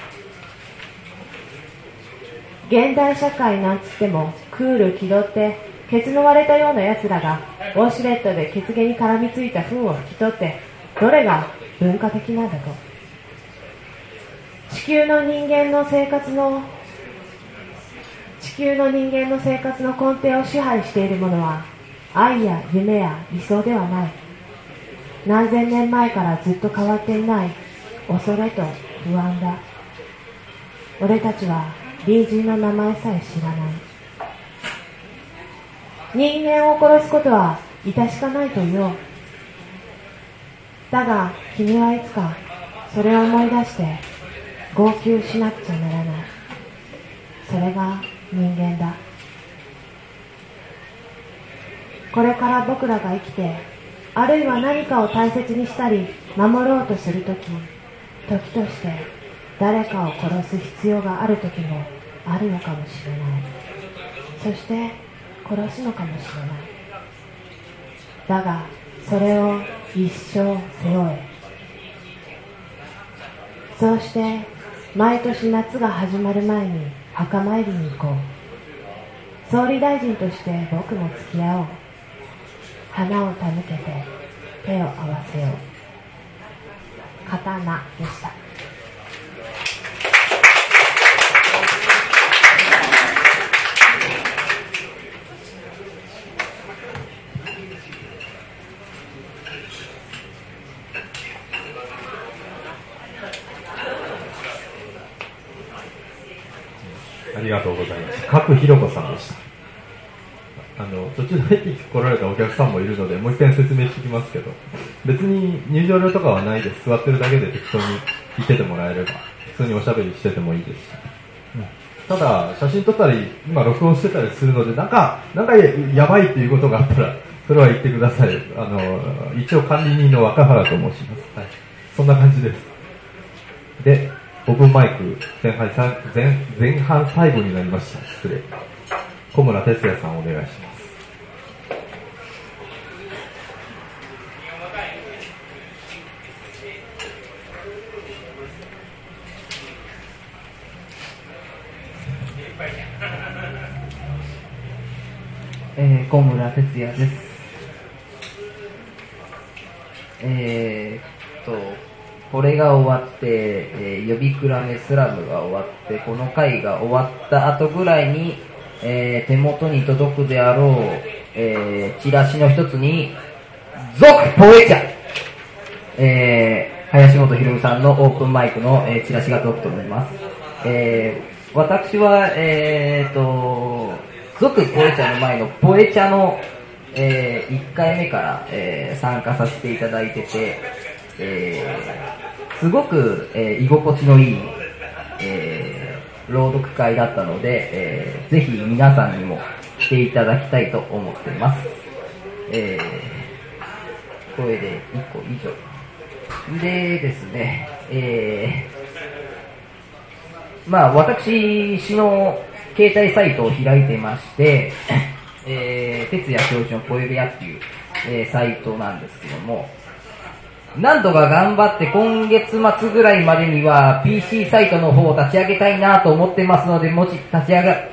せ。現代社会なんつってもクール気取ってケツの割れたような奴らがウォシュレットで血毛に絡みついた糞を拭き取ってどれが文化的なんだと。地球の人間の生活の地球の人間の生活の根底を支配しているものは愛や夢や理想ではない。何千年前からずっと変わっていない恐れと不安だ。俺たちは隣人の名前さえ知らない。人間を殺すことは致しかないと言おう。だが君はいつかそれを思い出して号泣しなくちゃならない。それが人間だ。これから僕らが生きて、あるいは何かを大切にしたり守ろうとするとき、時として誰かを殺す必要があるときもあるのかもしれない。そして殺すのかもしれない。だがそれを一生背負え。そうして毎年夏が始まる前に墓参りに行こう。総理大臣として僕も付き合おう。花を手向けて手を合わせよう。刀でした。 ありがとうございます。角ひろ子さんでした。あの途中で入って来られたお客さんもいるのでもう一遍説明してきますけど、別に入場料とかはないです。座ってるだけで適当に聞いててもらえれば普通におしゃべりしててもいいですし、うん、ただ写真撮ったり今録音してたりするのでなんかなんかやばいっていうことがあったらそれは言ってください。あの一応管理人の若原と申します、はい、そんな感じです。でオープンマイク 前半, 前, 前半最後になりました。失礼。小村哲也さんお願いします。 えー、小村哲也です。えー、っとこれが終わって、えー、呼びくらめスラムが終わってこの回が終わった後ぐらいに、えー、手元に届くであろう、えー、チラシの一つに続ポエチャ、えー、林本ひろみさんのオープンマイクの、えー、チラシが届くと思います。えー、私は、えー、と続ポエチャの前のポエチャの、えー、いっかいめから、えー、参加させていただいてて、えー、すごく、えー、居心地のいい、えー、朗読会だったので、えー、ぜひ皆さんにも来ていただきたいと思っています。えー、これでいっこ以上でですね、えー、まあ私の携帯サイトを開いてまして、えー、哲也教授のポエベアっていう、えー、サイトなんですけども、なんとか頑張って今月末ぐらいまでには ピーシー サイトの方を立ち上げたいなと思ってますので、もし立ち上がった、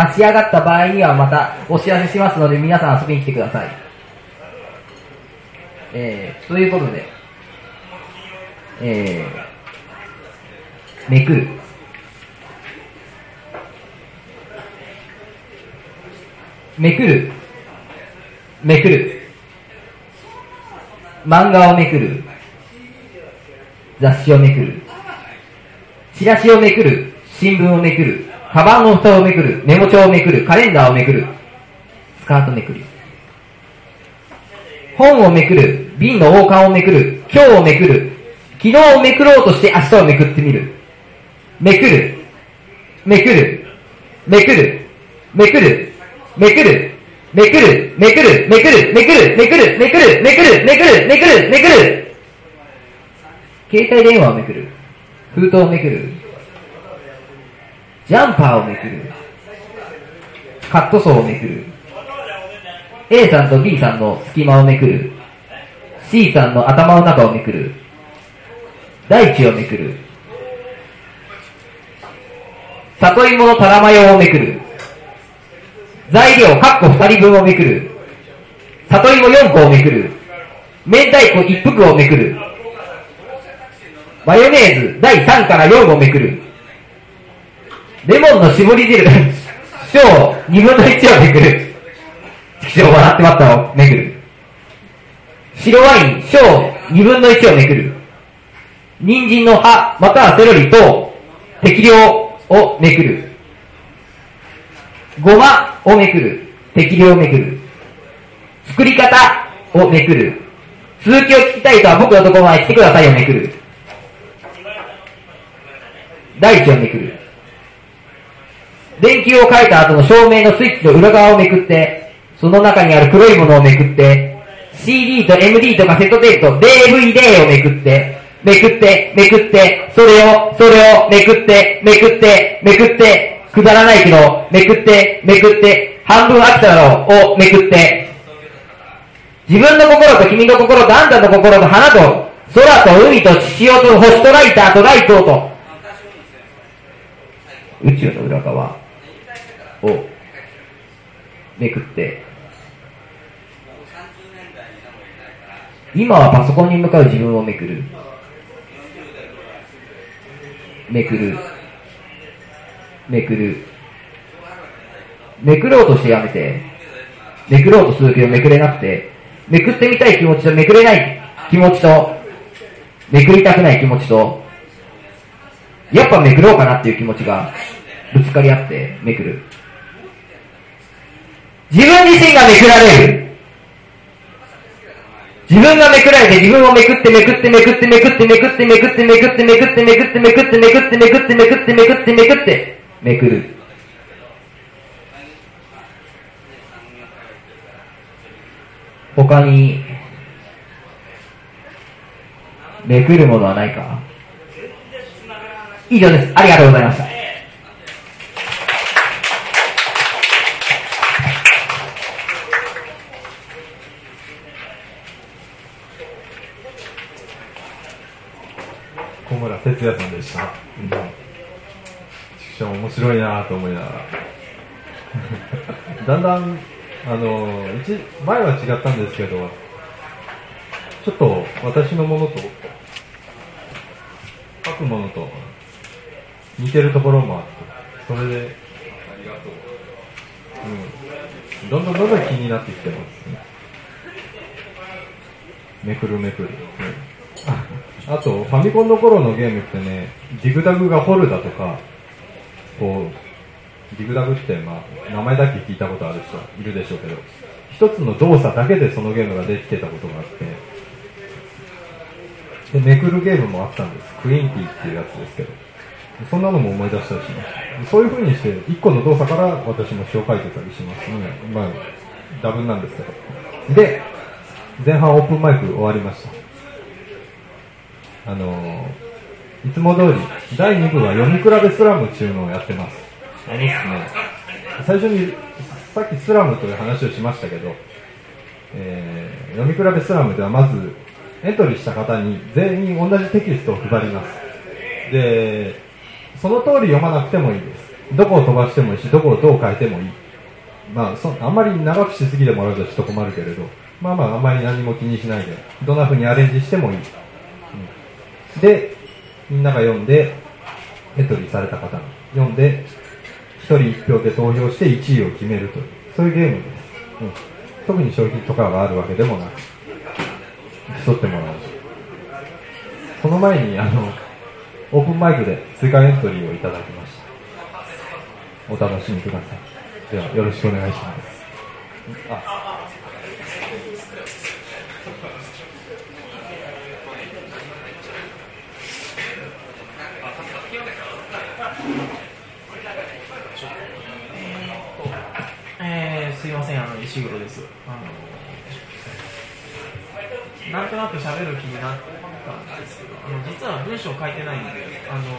立ち上がった場合にはまたお知らせしますので皆さん遊びに来てください。えー、ということで、えー、めくる。めくる。めくる。漫画をめくる。雑誌をめくる。チラシをめくる。新聞をめくる。カバンの蓋をめくる。メモ帳をめくる。カレンダーをめくる。スカートめくり。本をめくる。瓶の王冠をめくる。今日をめくる。昨日をめくろうとして明日をめくってみる。めくる。めくる。めくる。めくる。めくる。めくる。めくる。めくる。めくる。めくる。めくる。めくる。めくる。めくる。めくる。携帯電話をめくる。封筒をめくる。ジャンパーをめくる。カットソーをめくる。A さんと B さんの隙間をめくる。C さんの頭の中をめくる。 大地をめくる。里芋のたらまよをめくる。材料、かっこ二人分をめくる。里芋よんこをめくる。明太子一服をめくる。マヨネーズだいさんからよんをめくる。レモンの絞り汁、小にぶんのいちをめくる。小笑ってまったをめくる。白ワイン、小にぶんのいちをめくる。人参の葉、またはセロリと適量をめくる。ごまをめくる。適量をめくる。作り方をめくる。続きを聞きたい人は僕のところまで来てくださいをめくる。大地をめくる。電球を変えた後の照明のスイッチの裏側をめくって、その中にある黒いものをめくって、シーディー と エムディー とカセットテープと ディーブイディー をめくって、めくって、めくって、それを、それをめくって、めくって、めくって、くだらないけど、めくって、めくって、半分飽きただろうをめくって、自分の心と君の心とあんたの心と花と空と海と地潮と星とライターとライトと宇宙の裏側をめくって、今はパソコンに向かう自分をめくる。めくる。めくる。めくろうとしてやめて、めくろうとするけどめくれなくて、めくってみたい気持ちとめくれない気持ちと、めくりたくない気持ちと、やっぱめくろうかなっていう気持ちがぶつかり合ってめくる。自分自身がめくられる。自分がめくられて自分をめくってめくってめくってめくってめくってめくってめくってめくってめくってめくってめくってめくってめくってめくってめくってめくる。他にめくるものはないか。以上です。ありがとうございました。 小村哲也さんでした。うん、し面白いなと思いながらだんだんあの一前は違ったんですけど、ちょっと私のものと書くものと似てるところもあって、それでありがとう、うん、どんどんどんどん気になってきてますね。めくるめくる、うん、あとファミコンの頃のゲームってね、ディグダグが掘るだとか、こうディグダグって、まあ、名前だけ聞いたことある人いるでしょうけど、一つの動作だけでそのゲームができてたことがあって、でめくるゲームもあったんです。クイーンティーっていうやつですけど、そんなのも思い出したりします。そういう風にして一個の動作から私も詩を書いてたりしますね。まあ多分なんですけど。で前半オープンマイク終わりました。あのー、いつも通りだいに部は読み比べスラムっていうのをやってます。あのですね、最初にさっきスラムという話をしましたけど、えー、読み比べスラムではまずエントリーした方に全員同じテキストを配ります。で、その通り読まなくてもいいです。どこを飛ばしてもいいし、どこをどう変えてもいい。まあ、そあんまり長くしすぎてもらうとちょっと困るけれど、まあまああんまり何も気にしないで、どんな風にアレンジしてもいい。うん、で、みんなが読んで、エントリーされた方が読んで、一人一票で投票していちいを決めるという、そういうゲームです。うん、特に商品とかがあるわけでもなく、競ってもらう。その前にあのオープンマイクで追加エントリーをいただきました。お楽しみください。ではよろしくお願いします。あえー、すいません、あの石黒です。あのなんとなく喋る気になったんですけど、あの実は文章書いてないんで、あの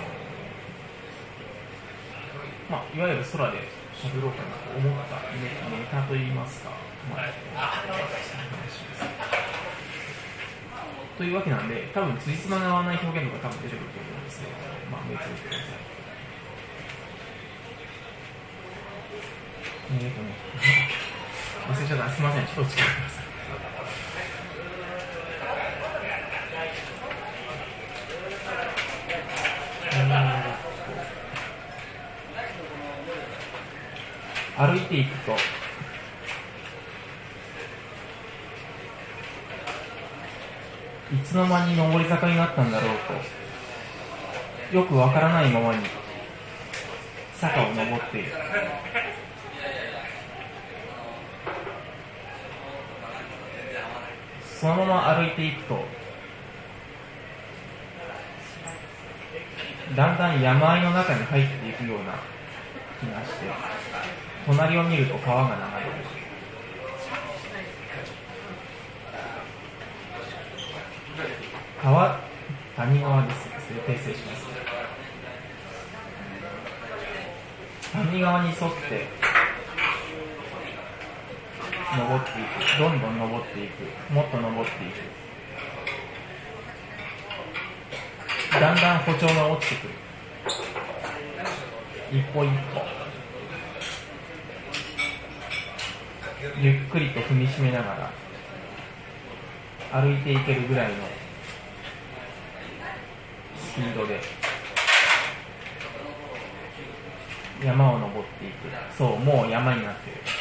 まあ、いわゆる空で喋ろうかなと思ったネ、ネタといいますか、まあ、お願いします。 というわけなんで、多分辻褄が合わない表現とか多分出てくると思うんですけど、まあ、目つぶってください。えーとね、忘れちゃった、すみません、ちょっとお付き合いください。歩いていくと、いつの間に上り坂になったんだろうと、よくわからないままに坂を登っている。そのまま歩いていくと、だんだん山あいの中に入っていくような気がして、隣を見ると川が流れる。川、谷川です。訂正します。谷川に沿って登っていく。どんどん登っていく。もっと登っていく。だんだん歩調が落ちてくる。一歩一歩。ゆっくりと踏みしめながら歩いていけるぐらいのスピードで山を登っていく。そう、もう山になっている。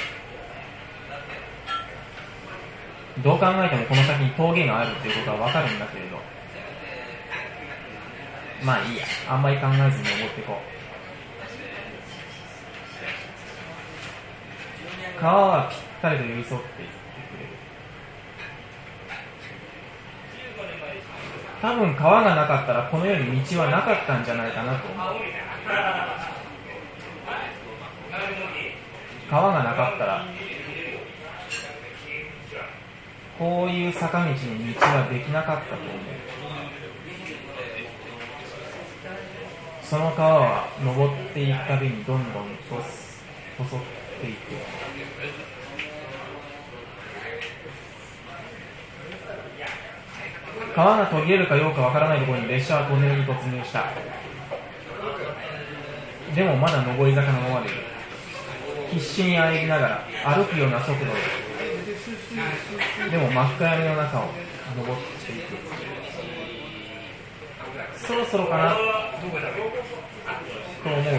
どう考えてもこの先に峠があるっていうことはわかるんだけれど、まあいいや、あんまり考えずに登っていこう。川はぴったりと寄り添っていってくれる。多分川がなかったらこの世に道はなかったんじゃないかなと思う。川がなかったらこういう坂道に道はできなかったと思う。その川は登っていくたびにどんどん細っていく。川が途切れるかどうかわからないところに列車はトンネルに突入した。でもまだ上り坂のままでいる。必死に歩きながら歩くような速度で、でも真っ暗闇の中を登っていく。そろそろかなと思うと、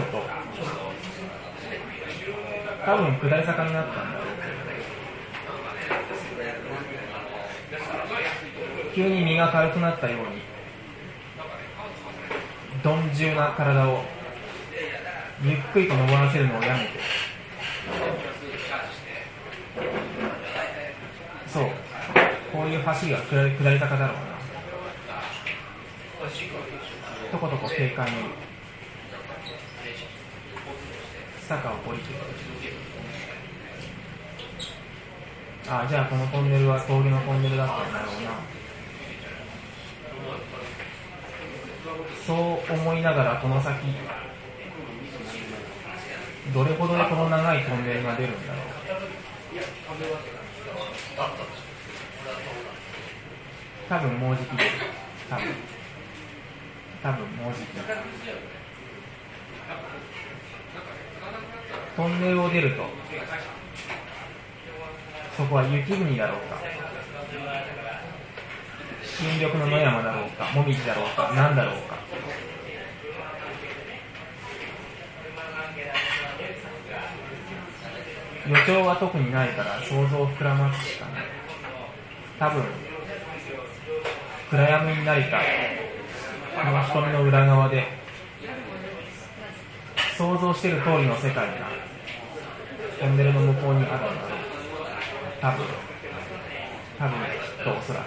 多分下り坂になったんだろうけど、急に身が軽くなったように鈍重な体をゆっくりと登らせるのをやめて、そう、こういう走りは下り、下り坂だろうな。とことこ軽快に坂を降りていく。あ、じゃあこのトンネルは峠のトンネルだったんだろうな。そう思いながらこの先どれほどでこの長いトンネルが出るんだろう。多分もうじき出る。多分多分もうじきトンネルを出ると、そこは雪国だろうか、新緑の野山だろうか、もみじだろうか、なんだろうか。予兆は特にないから想像を膨らますしかない。多分暗闇になりたあの瞳の裏側で想像している通りの世界がトンネルの向こうにあるんだろう。多分多分きっとおそらく。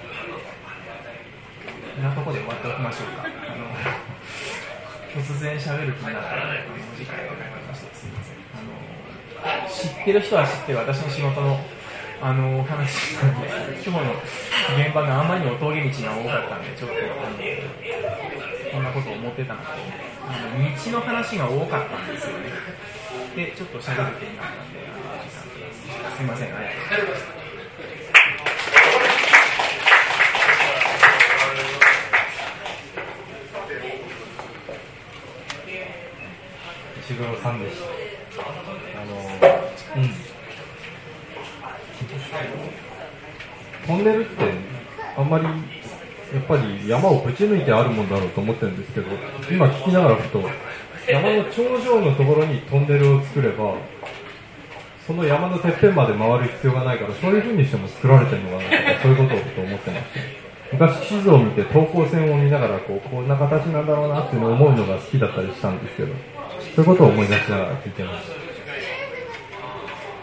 こんなとこで終わっておきましょうか。あの突然喋る気になったので、次回お願いします。すみません。あの知ってる人は知ってる私の仕事のあの話なんですけど、今日の現場があまりにも峠道が多かったんで、ちょっとあのこんなことを思ってたのと、あの道の話が多かったんですよね。で、ちょっと喋る気になったんで、あの時間ください。すみません、ありがとうございました。 石黒さんでした。あの、うん。トンネルってあんまりやっぱり山をぶち抜いてあるもんだろうと思ってるんですけど、今聞きながらふと山の頂上のところにトンネルを作ればその山のてっぺんまで回る必要がないから、そういう風にしても作られてるのかなとか、そういうことをと思ってました。昔地図を見て等高線を見ながらこうこんな形なんだろうなっていうのを思うのが好きだったりしたんですけど、そういうことを思い出しながら聞いてました。